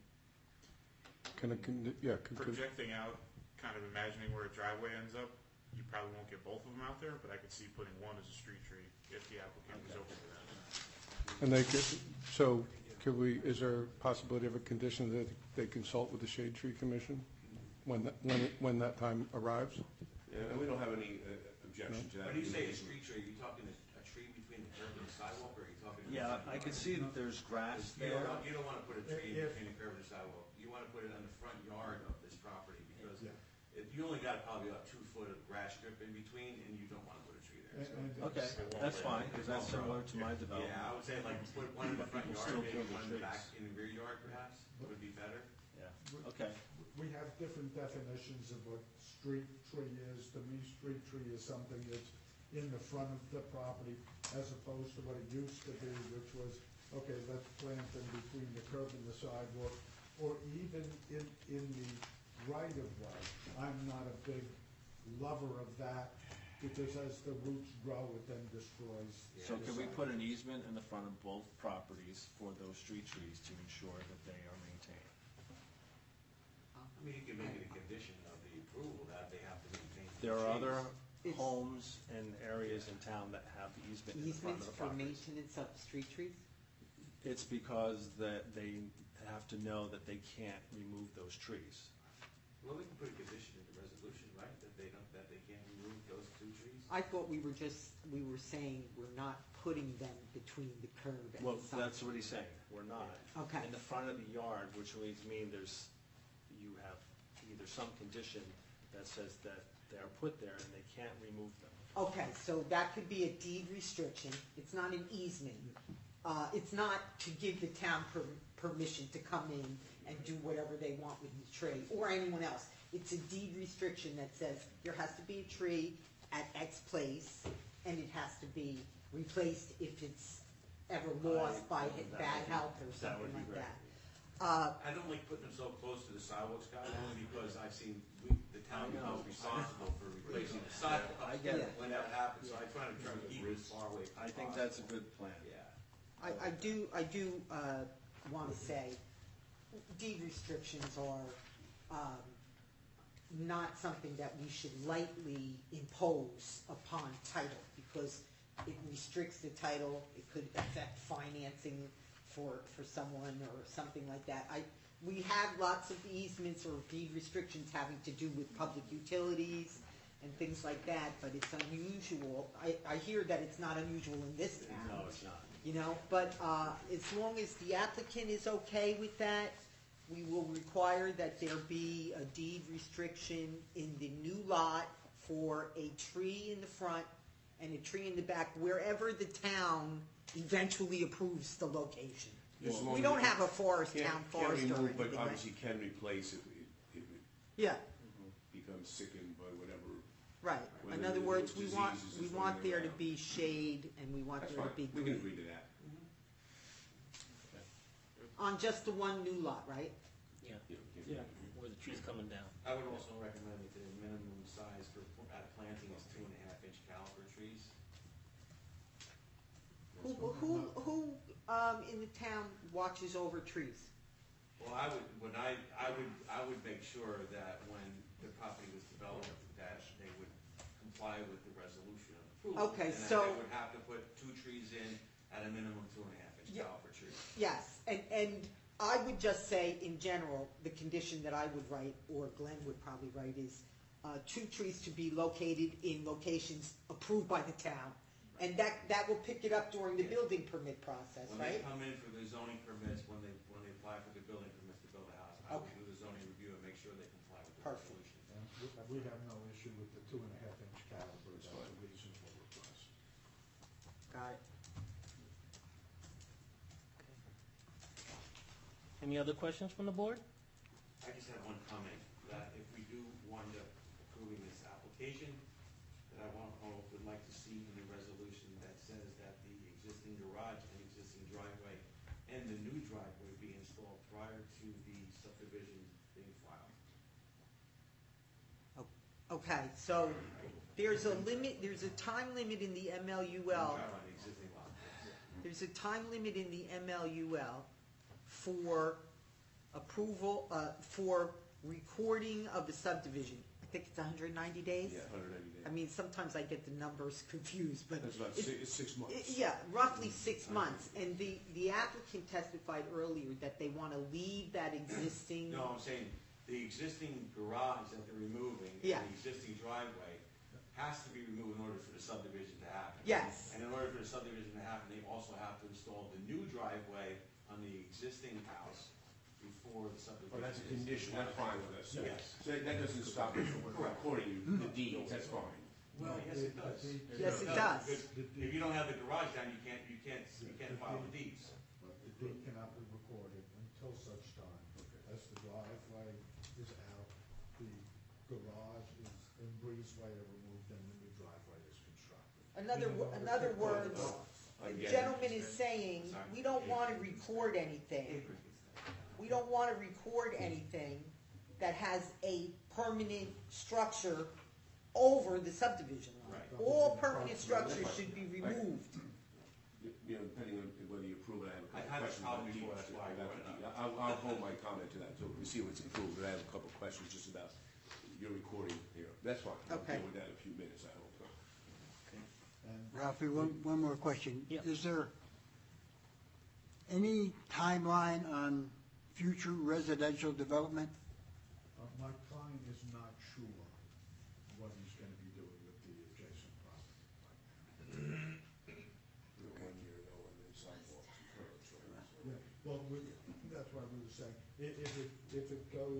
Projecting out, kind of imagining where a driveway ends up, you probably won't get both of them out there, but I could see putting one as a street tree if the applicant was open to that. and they could, so could we, is there a possibility of a condition that they consult with the Shade Tree Commission when that time arrives? Yeah, and we don't have any objection to that. When you say a street tree, are you talking a tree between the curb and the sidewalk, or are you talking? Yeah, I could see that there's grass You there. don't want to put a tree between the curb and the sidewalk. You want to put it on the front yard of this property, because if you only got probably about 2 foot of grass strip in between, and you don't want to put a tree there. So. Okay, that's fine, because that's similar to my development. Yeah, I would say like put one in the front People yard, still maybe kill the one in the trees. back, in the rear yard perhaps, would be better. Yeah, okay. We have different definitions of what street tree is. To me, street tree is something that's in the front of the property as opposed to what it used to be, which was, okay, let's plant them between the curb and the sidewalk, or even in the right of way. I'm not a big lover of that, because as the roots grow, it then destroys. So the can we sidewalk. put an easement in the front of both properties for those street trees to ensure that they are maintained? I mean, you can make it a condition of the approval that they have to maintain. the There are trees. other It's- homes and areas in town that have the easement in the front Easements of the for properties. maintenance of street trees? It's because that they have to know that they can't remove those trees. Well, we can put a condition in the resolution, right, that they can't remove those 2 trees? I thought we were saying we're not putting them between the curb and Well, the sidewalk. that's what he's saying, we're not. Okay. In the front of the yard, which would mean you have either some condition that says that they're put there and they can't remove them. Okay, so that could be a deed restriction. It's not an easement. It's not to give the town permission to come in and do whatever they want with the tree, or anyone else. It's a deed restriction that says there has to be a tree at X place, and it has to be replaced if it's ever lost by bad health or that would something be like great. that. I don't like putting them so close to the sidewalks, Scott, only because I've seen, the town becomes responsible for replacing the sidewalk. I get it. When that happens, so I try to keep it as far away as possible. I think that's a good plan. Yeah. I do want to say, deed restrictions are not something that we should lightly impose upon title, because it restricts the title, it could affect financing for someone or something like that. We have lots of easements or deed restrictions having to do with public utilities and things like that, but it's unusual. I hear that it's not unusual in this town. No, it's not. But as long as the applicant is okay with that, we will require that there be a deed restriction in the new lot for a tree in the front and a tree in the back, wherever the town eventually approves the location. As long We as don't you have a forest, can't- town forest or Can't remove, anything, but right? obviously can replace if it Yeah, becomes sickened by whatever. right. Whether In other there's words, we want diseases is there to running around. be shade and we want That's there to fine, be we green. can agree to that. on just the one new lot, right? Yeah, Yeah. where the tree's coming down. I would also recommend that the minimum size for planting is 2.5-inch caliber trees. Who in the town watches over trees? Well, I would make sure that when the property was developed, that they would comply with the resolution of approval. Okay, And that so- they would have to put 2 trees in at a minimum 2.5-inch Yeah. caliber trees. Yes, and I would just say, in general, the condition that I would write, or Glenn would probably write, is 2 trees to be located in locations approved by the town. And that will pick it up during the building permit process, When they right? come in for the zoning permits, when they apply for the building permits to build a house, I will Okay. do the zoning review and make sure they comply with the Perfect. resolution. And we have no issue with the 2.5-inch caliber, that's a reasonable request. Got it. Any other questions from the board? I just have one comment, that if we do wind up approving this application, that would like to see in the resolution that says that the existing garage and existing driveway and the new driveway be installed prior to the subdivision being filed. Okay, so there's a limit, there's a time limit in the MLUL. Drive on the existing lot. There's a time limit in the MLUL for approval, for recording of the subdivision. I think it's 190 days? 190 days. I mean, sometimes I get the numbers confused, but. That's about it's- 6 months. Yeah, roughly 6 months. And the applicant testified earlier that they want to leave that existing. No, I'm saying the existing garage that they're removing, Yeah. and the existing driveway, has to be removed in order for the subdivision to happen. Yes. And in order for the subdivision to happen, they also have to install the new driveway on the existing house before the subdivision. Oh, that's a is- condition, that's fine with us. Yes. So that doesn't stop you from recording the deeds, that's fine. Well, yes, it does. Yes, it does. Because if you don't have the garage down, you can't file the deeds. But the deed cannot be recorded until such time as the driveway is out, the garage is and breezeway are removed, and the new driveway is constructed. In other words, I the get it. gentleman is saying, we don't want to record anything. We don't want to record anything that has a permanent structure over the subdivision line. Right. All permanent structures should be removed. You know, depending on whether you approve it, I I've have a had this question. problem about before, deeds. that's why I brought it up. I'll hold my comment to that, so we see what's approved, but I have a couple of questions just about your recording here. That's fine. I'll Okay. deal with that in a few minutes, I hope. And Ralphie, one more question. Yeah. Is there any timeline on future residential development? my client is not sure what he's gonna be doing with the adjacent property right now. 1 year, no, and then sidewalks and curbs, right? Yeah, well, that's why we were saying, if it goes,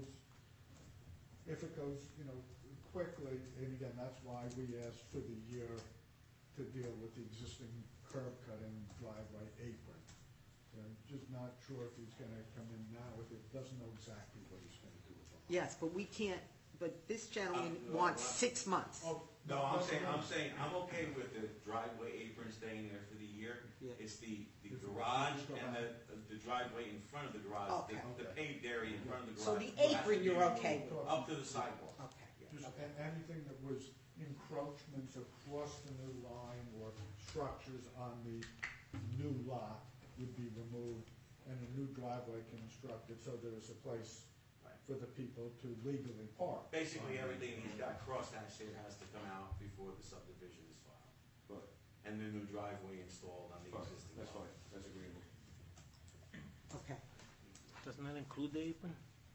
you know, quickly, and again, that's why we asked for the year to deal with the existing curb cut and driveway apron. So I'm just not sure if he's gonna come in now, if it doesn't know exactly what he's gonna do with it. Yes, but we can't, but this gentleman No, wants no. 6 months. Oh, No, I'm saying, I'm okay with the driveway apron staying there for the year. Yeah. It's the garage and the driveway in front of the garage, Okay. the paved area in front of the garage. So the has to apron be you're removed okay with? Up to the sidewalk. Okay. Just anything that was encroachments across the new line or structures on the new lot would be removed, and a new driveway constructed, so there's a place for the people to legally park. Basically, everything he's got crosshatched here has to come out before the subdivision is filed. But, And the new driveway installed on the fine, existing that's lot. fine, that's agreeable. Okay. Doesn't that include the apron?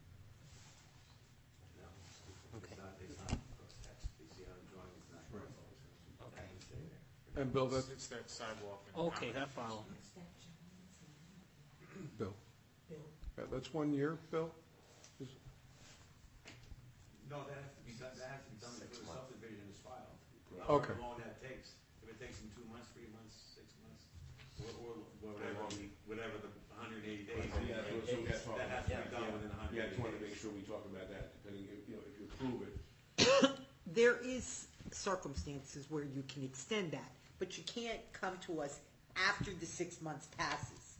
No, Okay. it's not crosshatched. You see how the drawing is not crosshatched. Okay. And Bill, that's, It's that sidewalk. and Okay, common. I follow. Bill. That's 1 year, Bill? Is- No, that has to be done before the subdivision is filed. Okay. How long that takes. If it takes them 2 months, 3 months, 6 months, or whatever the 180 days. Yeah, so we got to talk That has to be done within Yeah, 180 I just wanted to make days. sure we talk about that, depending, if you approve it. There is circumstances where you can extend that, but you can't come to us after the 6 months passes. Correct.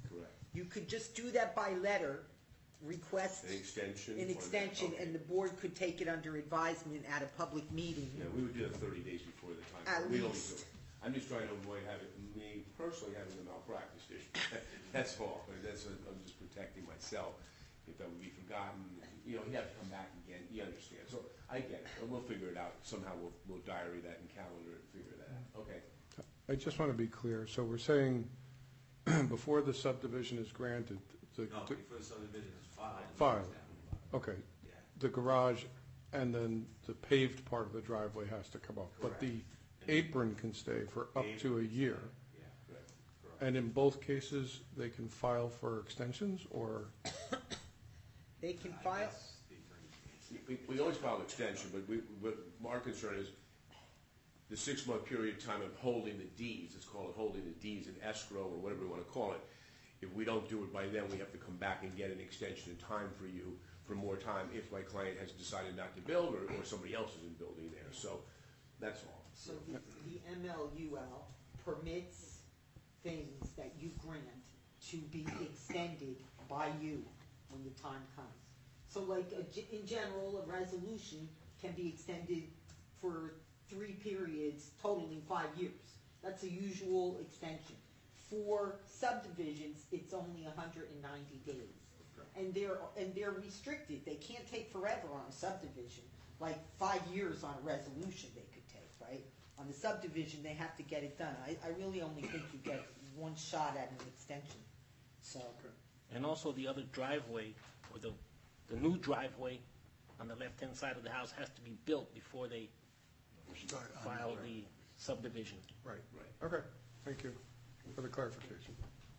You could just do that by letter, request An extension? an extension, and the board could take it under advisement at a public meeting. Yeah, we would do it 30 days before the time. At We always least. do it. I'm just trying to avoid me personally having a malpractice issue. That's all, but I'm just protecting myself. If that would be forgotten, he'd have to come back again, you understand. So I get it, and we'll figure it out. Somehow we'll diary that and calendar it and figure that out. Okay. I just want to be clear. So we're saying before the subdivision is granted, No, before the subdivision is filed. Filed. Okay, Yeah. the garage and then the paved part of the driveway has to come up. But the apron can stay for up to a year. Yeah, correct. And in both cases, they can file for extensions, or? They can file, We always file an extension, but our concern is the 6-month period of time of holding the deeds. It's called holding the deeds in escrow or whatever you want to call it. If we don't do it by then, we have to come back and get an extension in time for you for more time if my client has decided not to build or somebody else isn't building there. So that's all. so the MLUL permits things that you grant to be extended by you when the time comes. So like, in general, a resolution can be extended for 3 periods totaling 5 years. That's a usual extension. For subdivisions, it's only 190 days. And they're restricted. They can't take forever on a subdivision. Like 5 years on a resolution they could take, right? On the subdivision, they have to get it done. I really only think you get one shot at an extension, so. And also the other driveway, or the new driveway on the left-hand side of the house has to be built before they file the subdivision. Right. Okay, thank you for the clarification.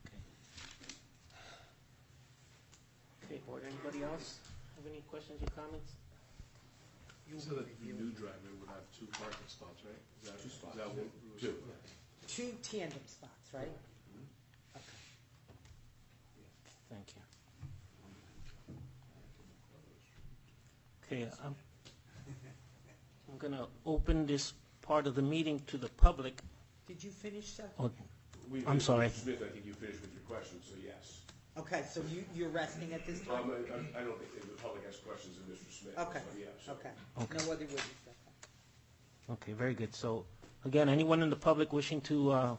Okay, board, anybody else have any questions or comments? So the new driveway would have 2 parking spots, right? Is that- 2 spots. is that what- 2. 2 tandem spots, right? Thank you. Okay, I'm gonna open this part of the meeting to the public. Did you finish, Seth? Oh, I'm sorry. Mr. Smith, I think you finished with your questions, so yes. Okay, so you're resting at this time? I don't think the public has questions of Mr. Smith. Okay, So, yeah, so- okay. Okay. No other witness, okay. Okay, very good. So, again, anyone in the public wishing to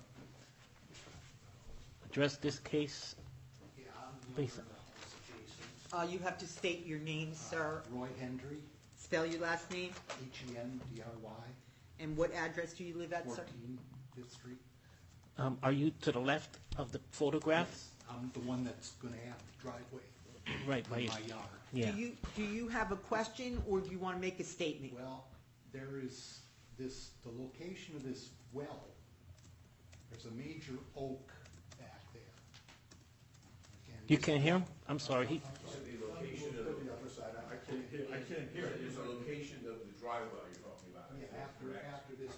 address this case? Please. You have to state your name, sir. Roy Hendry, Spell your last name, Hendry, and what address do you live at, sir? 14 Fifth Street. Are you to the left of the photograph? I'm the one that's gonna have the driveway Right, by in you. my yard. Yeah. Do you have a question, or do you want to make a statement? Well, there is the location of this well, there's a major oak back there. And You can't hear him? I'm sorry. The location of, The other side, I can't hear it. there's a location of the driveway you're talking about. Yeah, after this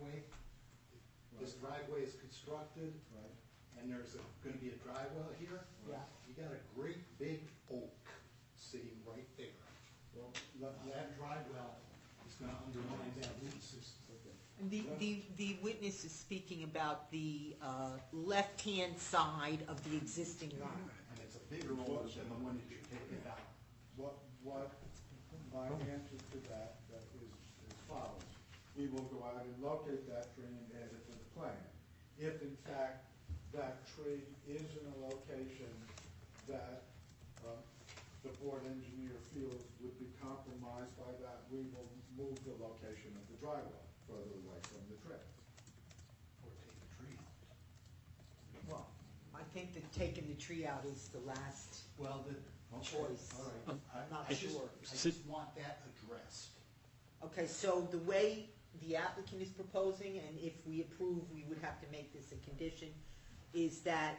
driveway is constructed, and there's gonna be a dry well here. Yeah. You got a great big oak sitting right there. Well, that dry well is gonna undermine that root system. And the witness is speaking about the left-hand side of the existing lot. And it's a bigger oak than the one that you're taking out. What my answer to that is as follows. We will go out and locate that tree and add it to the plan. If in fact that tree is in a location that the board engineer feels would be compromised by that, we will move the location of the dry well further away from the tree. Or take the tree out. Well, I think that taking the tree out is the last Well, choice. All right. I'm not I just- sure. I just want that addressed. Okay, so the way the applicant is proposing, and if we approve, we would have to make this a condition, is that,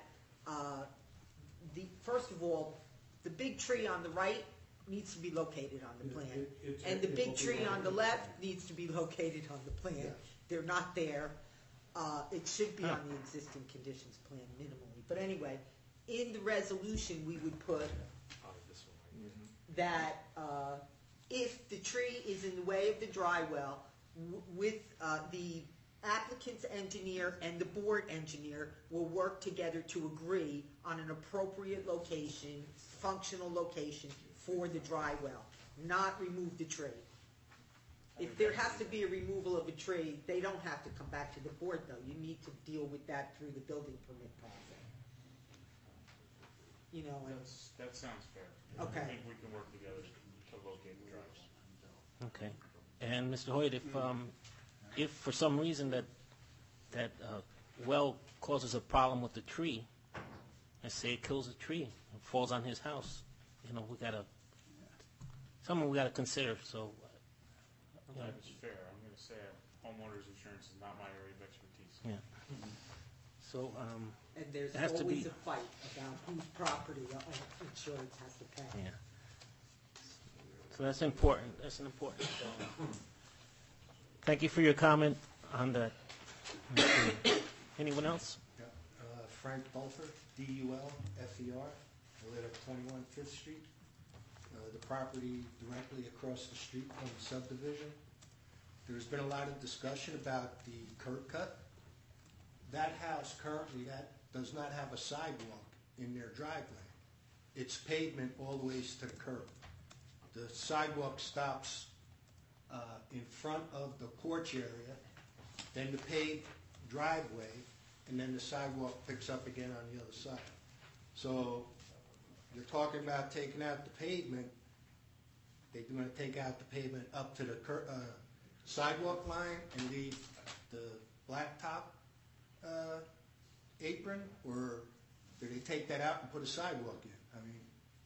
first of all, the big tree on the right needs to be located on the plan. And the big tree on the left needs to be located on the plan. Yes. They're not there. It should be on the existing conditions plan minimally. But anyway, in the resolution, we would put that if the tree is in the way of the dry well, with the applicant's engineer and the board engineer will work together to agree on an appropriate location, functional location for the dry well, not remove the tree. If there has to be a removal of a tree, they don't have to come back to the board, though. You need to deal with that through the building permit process. You know, and, That sounds fair. Okay. I think we can work together to locate the drives. Okay. And Mr. Hoyt, if for some reason that well causes a problem with the tree, let's say it kills a tree, it falls on his house, something we gotta consider, so. That is fair. I'm going to say homeowners insurance is not my area of expertise. Yeah. So, and there's it has to always be- a fight about whose property insurance has to pay. yeah. So that's important, that's an important, thank you for your comment on that. Anyone else? Frank Bulfer, D-U-L-F-E-R. I live at 21 Fifth Street. The property directly across the street from the subdivision. There's been a lot of discussion about the curb cut. That house currently, that does not have a sidewalk in their driveway. It's pavement all the ways to the curb. The sidewalk stops in front of the porch area, then the paved driveway, and then the sidewalk picks up again on the other side. So you're talking about taking out the pavement. They're going to take out the pavement up to the sidewalk line and leave the blacktop apron, or do they take that out and put a sidewalk in? I mean,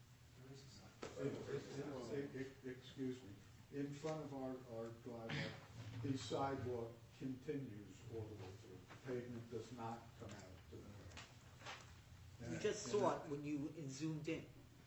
Excuse me, in front of our driveway, the sidewalk continues all the way through. The pavement does not come out to the road. You just saw it when you zoomed in.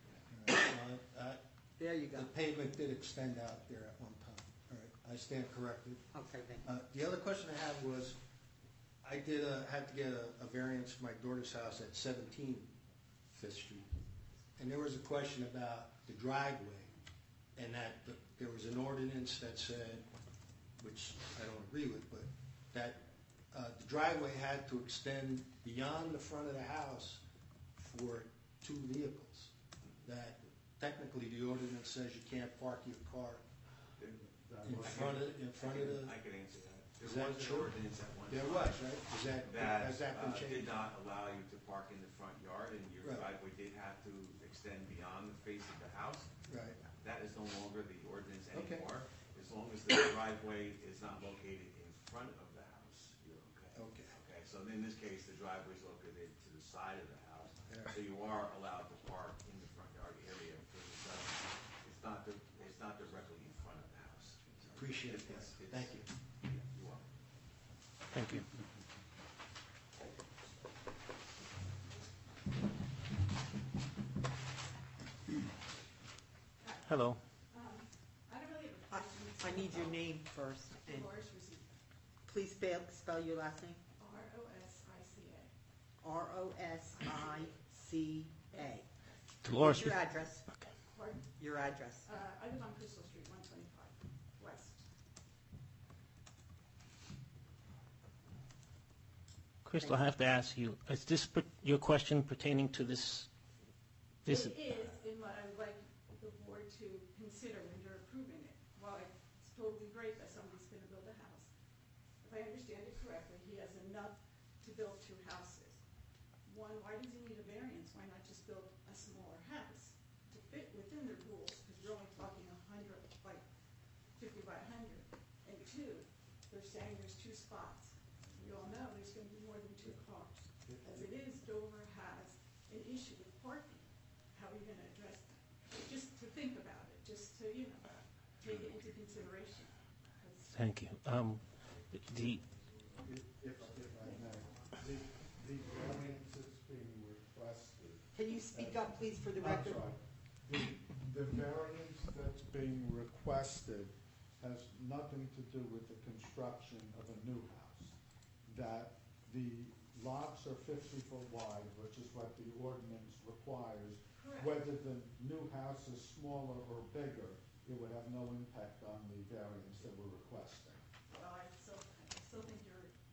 There you go. the pavement did extend out there at one time. All right, I stand corrected. Okay, thank you. The other question I had was, I had to get a variance for my daughter's house at 17 Fifth Street. And there was a question about the driveway, and that there was an ordinance that said, which I don't agree with, but that the driveway had to extend beyond the front of the house for 2 vehicles. That technically the ordinance says you can't park your car in front of the. I can answer that. Is There that was an true? ordinance at one There time. was, right? Has that been Did changed? not allow you to park in the front yard, and your Right. driveway did have to extend beyond the face of the house. Right. That is no longer the ordinance Okay. anymore. As long as the driveway is not located in front of the house, you're okay. Okay. Okay, so in this case, the driveway is located to the side of the house, Yeah. so you are allowed to park in the front yard area, because it's not directly in front of the house. Appreciate it. Thank you. You're welcome. Thank you. Hello. I need your name first. and Please spell your last name. Rosica. R-O-S-I-C-A. Dolores. What's your address? Pardon? Your address. I live on Crystal Street, 125 West. Crystal, I have to ask you, is this your question pertaining to this? It is, and what I would like the board to consider when you're approving it. While it's totally great that somebody's going to build a house, if I understand it correctly, he has enough to build 2 houses. One, why does he need a variance? Why not just build a smaller house to fit within the rules? Because you're only talking 100, like 50 by 100. And 2, they're saying there's 2 spots. We all know there's going to be more than 2 cars. As it is, Dover has an issue with parking. How are you going to address that? Just to think about it, just to, take it into consideration. Thank you. The, If I may, the variance that's being requested. Can you speak up, please, for the I'm record? sorry. The variance that's being requested has nothing to do with the construction of a new house. That the lots are 50 foot wide, which is what the ordinance requires. Correct. Whether the new house is smaller or bigger, it would have no impact on the variance that we're requesting. Well, I still think you're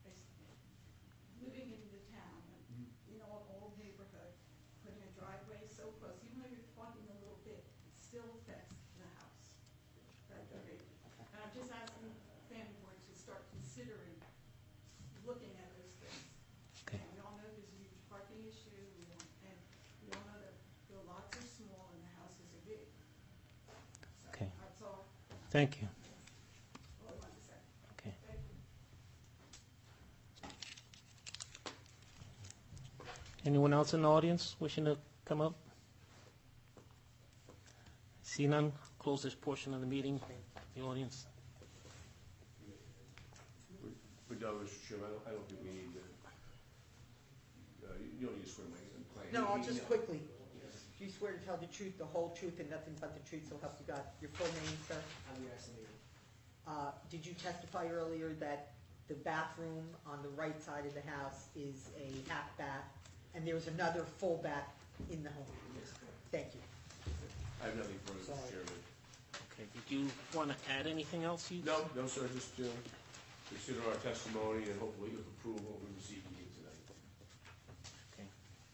living in the town, you know, an old neighborhood, putting a driveway so close, even though you're talking a little bit, it still affects the house. That's the big. And I'm just asking the planning board to start considering looking at those things. Okay. We all know there's a huge parking issue, and we all know that the lots are small and the houses are big. So Okay. that's all. Thank you. All I wanted to say. Okay. Thank you. Anyone else in the audience wishing to come up? See none, close this portion of the meeting. The audience. But no, Mr. Chairman, I don't think we need to, you don't need to swear my client. No, I'll just quickly. Do you swear to tell the truth, the whole truth, and nothing but the truth, so help you God? Your full name, sir? Javier Acevedo. Did you testify earlier that the bathroom on the right side of the house is a half bath, and there's another full bath in the home? Yes, correct. Thank you. I have nothing further, Mr. Sorry. Chairman. Okay, did you want to add anything else? You No, sir, just consider our testimony and hopefully with approval, we receive the meeting tonight. Okay.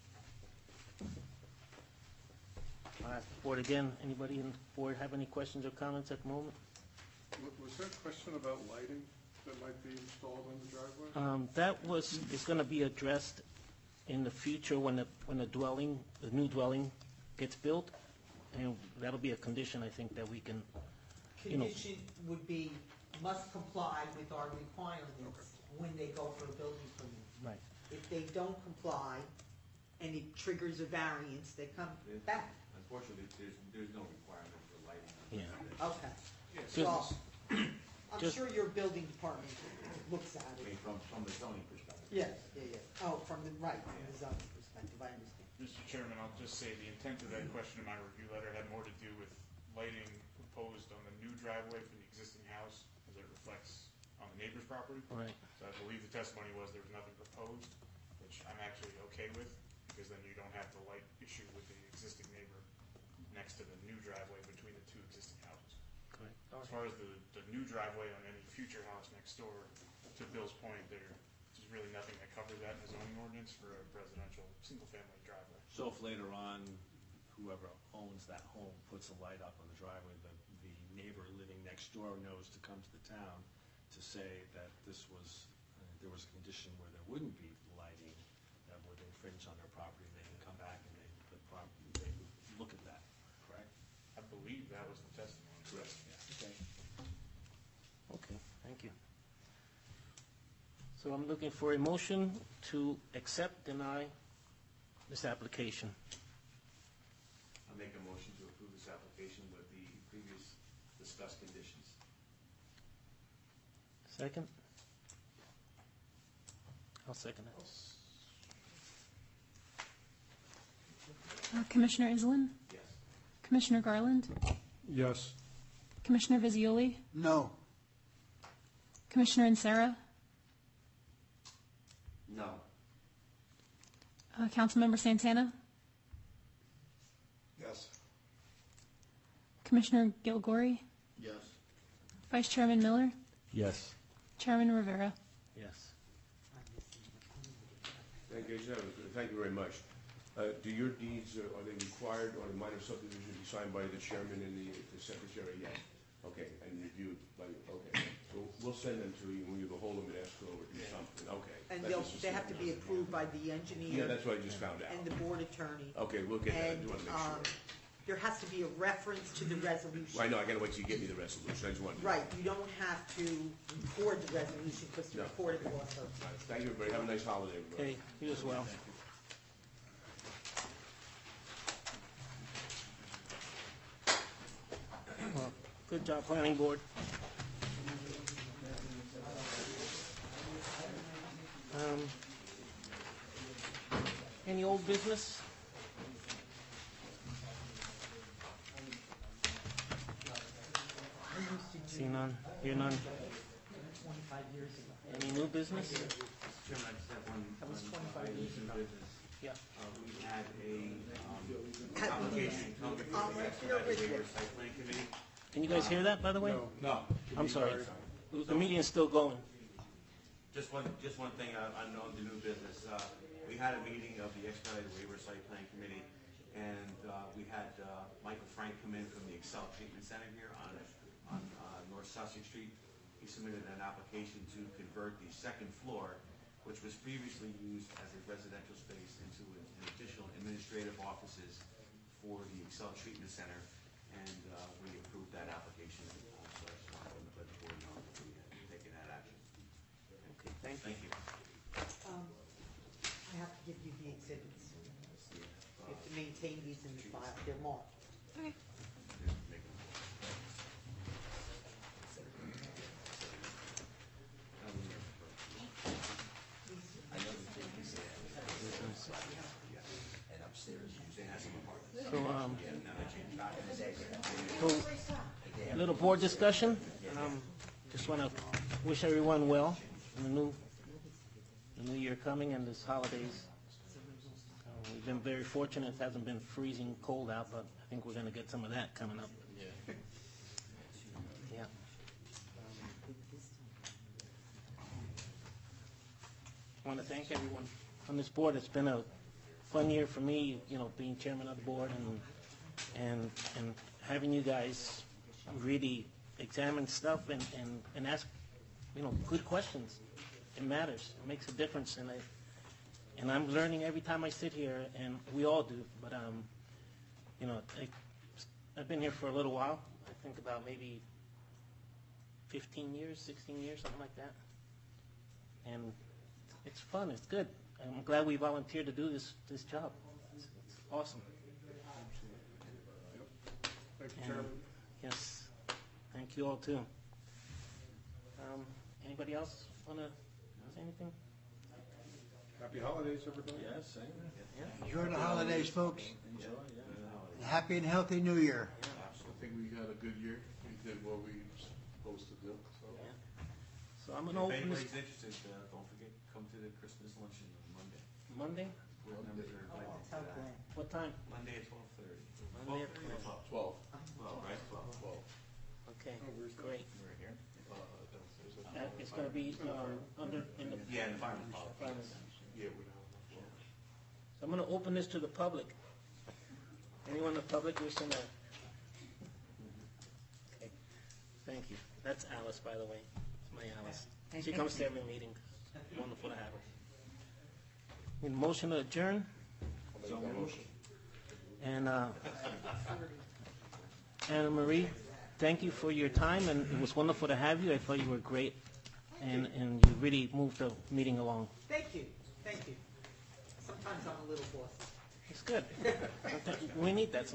I'll ask the board again. Anybody in the board have any questions or comments at the moment? Was there a question about lighting that might be installed in the driveway? That is going to be addressed in the future when the new dwelling gets built. And that'll be a condition, I think, that we can, you know. Condition would be, must comply with our requirements when they go for a building permit. Right. If they don't comply, and it triggers a variance, they come back. Unfortunately, there's no requirement for lighting. Yeah. Okay. Just- Well, I'm just- sure your building department looks at I it. mean, from the zoning perspective. Yes, yeah. Oh, from the zoning perspective, I understand. Mr. Chairman, I'll just say the intent of that question in my review letter had more to do with lighting proposed on the new driveway from the existing house as it reflects on the neighbor's property. Right. So I believe the testimony was there was nothing proposed, which I'm actually okay with, because then you don't have the light issue with the existing neighbor next to the new driveway between the two existing houses. Correct. As far as the new driveway on any future house next door, to Bill's point, there's really nothing that covers that in the zoning ordinance for a residential, single-family driveway. So if later on, whoever owns that home puts a light up on the driveway, the neighbor living next door knows to come to the town to say that there was a condition where there wouldn't be lighting that would infringe on their property, they can come back and they would look at that, correct? I believe that was the testimony. Correct. Yeah. Okay. Okay, thank you. So I'm looking for a motion to accept, deny this application. I'll make a motion to approve this application with the previous discussed conditions. Second? I'll second it. Commissioner Island? Yes. Commissioner Garland? Yes. Commissioner Visioli? No. Commissioner Insera? No. Councilmember Santana? Yes. Commissioner Gilgore? Yes. Vice Chairman Miller? Yes. Chairman Rivera? Yes. Thank you very much. Do your deeds, are they required on a minor subdivision to be signed by the chairman and the secretary? Yes. Okay, and reviewed by, okay. So we'll send them to you, and we'll hold them in escrow or do something, okay. And That's just- they have to be approved by the Yeah, engineer that's what I just found out. and the board attorney. Okay, we'll get that, I And do want to make sure. there has to be a reference to the resolution. I know, I gotta wait till you get me the resolution, I just wanted to. Right, you don't have to record the resolution because to No. record it was her. Thank you, everybody, have a nice holiday, everybody. Okay, you as well. Well, good job, planning board. Any old business? See none, hear none. 25 years ago. Any new business? Chairman, I just have one. That was 25 years ago. Business. Yeah. We had a application come before I'm the right here with Expedited you. Waiver Site Plan Committee. Can you guys hear that, by the way? No. I'm sorry. The meeting is still going. Just one thing, unknown to new business. We had a meeting of the Expedited Waiver Site Plan Committee, and we had Michael Frank come in from the Excel Treatment Center here on North Sussex Street. He submitted an application to convert the second floor, which was previously used as a residential space, into an additional administrative offices for the Excel Treatment Center, and we approved that application. So I just wanted to let the board know that we had taken that action. Okay, thank you. Thank you. I have to give you the exhibits. You have to maintain these in the file, they're marked. So, a little board discussion. Just want to wish everyone well in the new year coming and this holidays. We've been very fortunate. It hasn't been freezing cold out, but I think we're going to get some of that coming up. Yeah. I want to thank everyone on this board. It's been a fun year for me, being chairman of the board and having you guys really examine stuff and ask, good questions. It matters. It makes a difference, and I'm learning every time I sit here, and we all do. But I've been here for a little while. I think about maybe 15 years, 16 years, something like that. And it's fun. It's good. I'm glad we volunteered to do this job. It's awesome. Thank you, And, Chairman. yes. Thank you all, too. Anybody else want to say anything? Happy holidays, everybody. Yes, same. Enjoy the holidays, folks. Enjoy, yeah. And happy and healthy New Year. I think we had a good year. We did what we were supposed to do, so. Yeah. So I'm going to If open this anybody's interested, don't forget, come to the Christmas luncheon on Monday. Monday. Board members are invited to that. What time? Monday at 12:30. Monday at 12. 12, right? 12. Okay, great. We're here. It's going to be under in the Yeah, in the fireman's hall. fireman's. Yeah, we don't have So I'm going to open this to the public. Anyone in the public wishing to? Okay, thank you. That's Alice, by the way. It's my Alice. She comes to every meeting. Wonderful to have her. Need a motion to adjourn? And Anna Marie, thank you for your time, and it was wonderful to have you. I thought you were great, and you really moved the meeting along. Thank you, thank you. Sometimes I'm a little bossy. It's good. We need that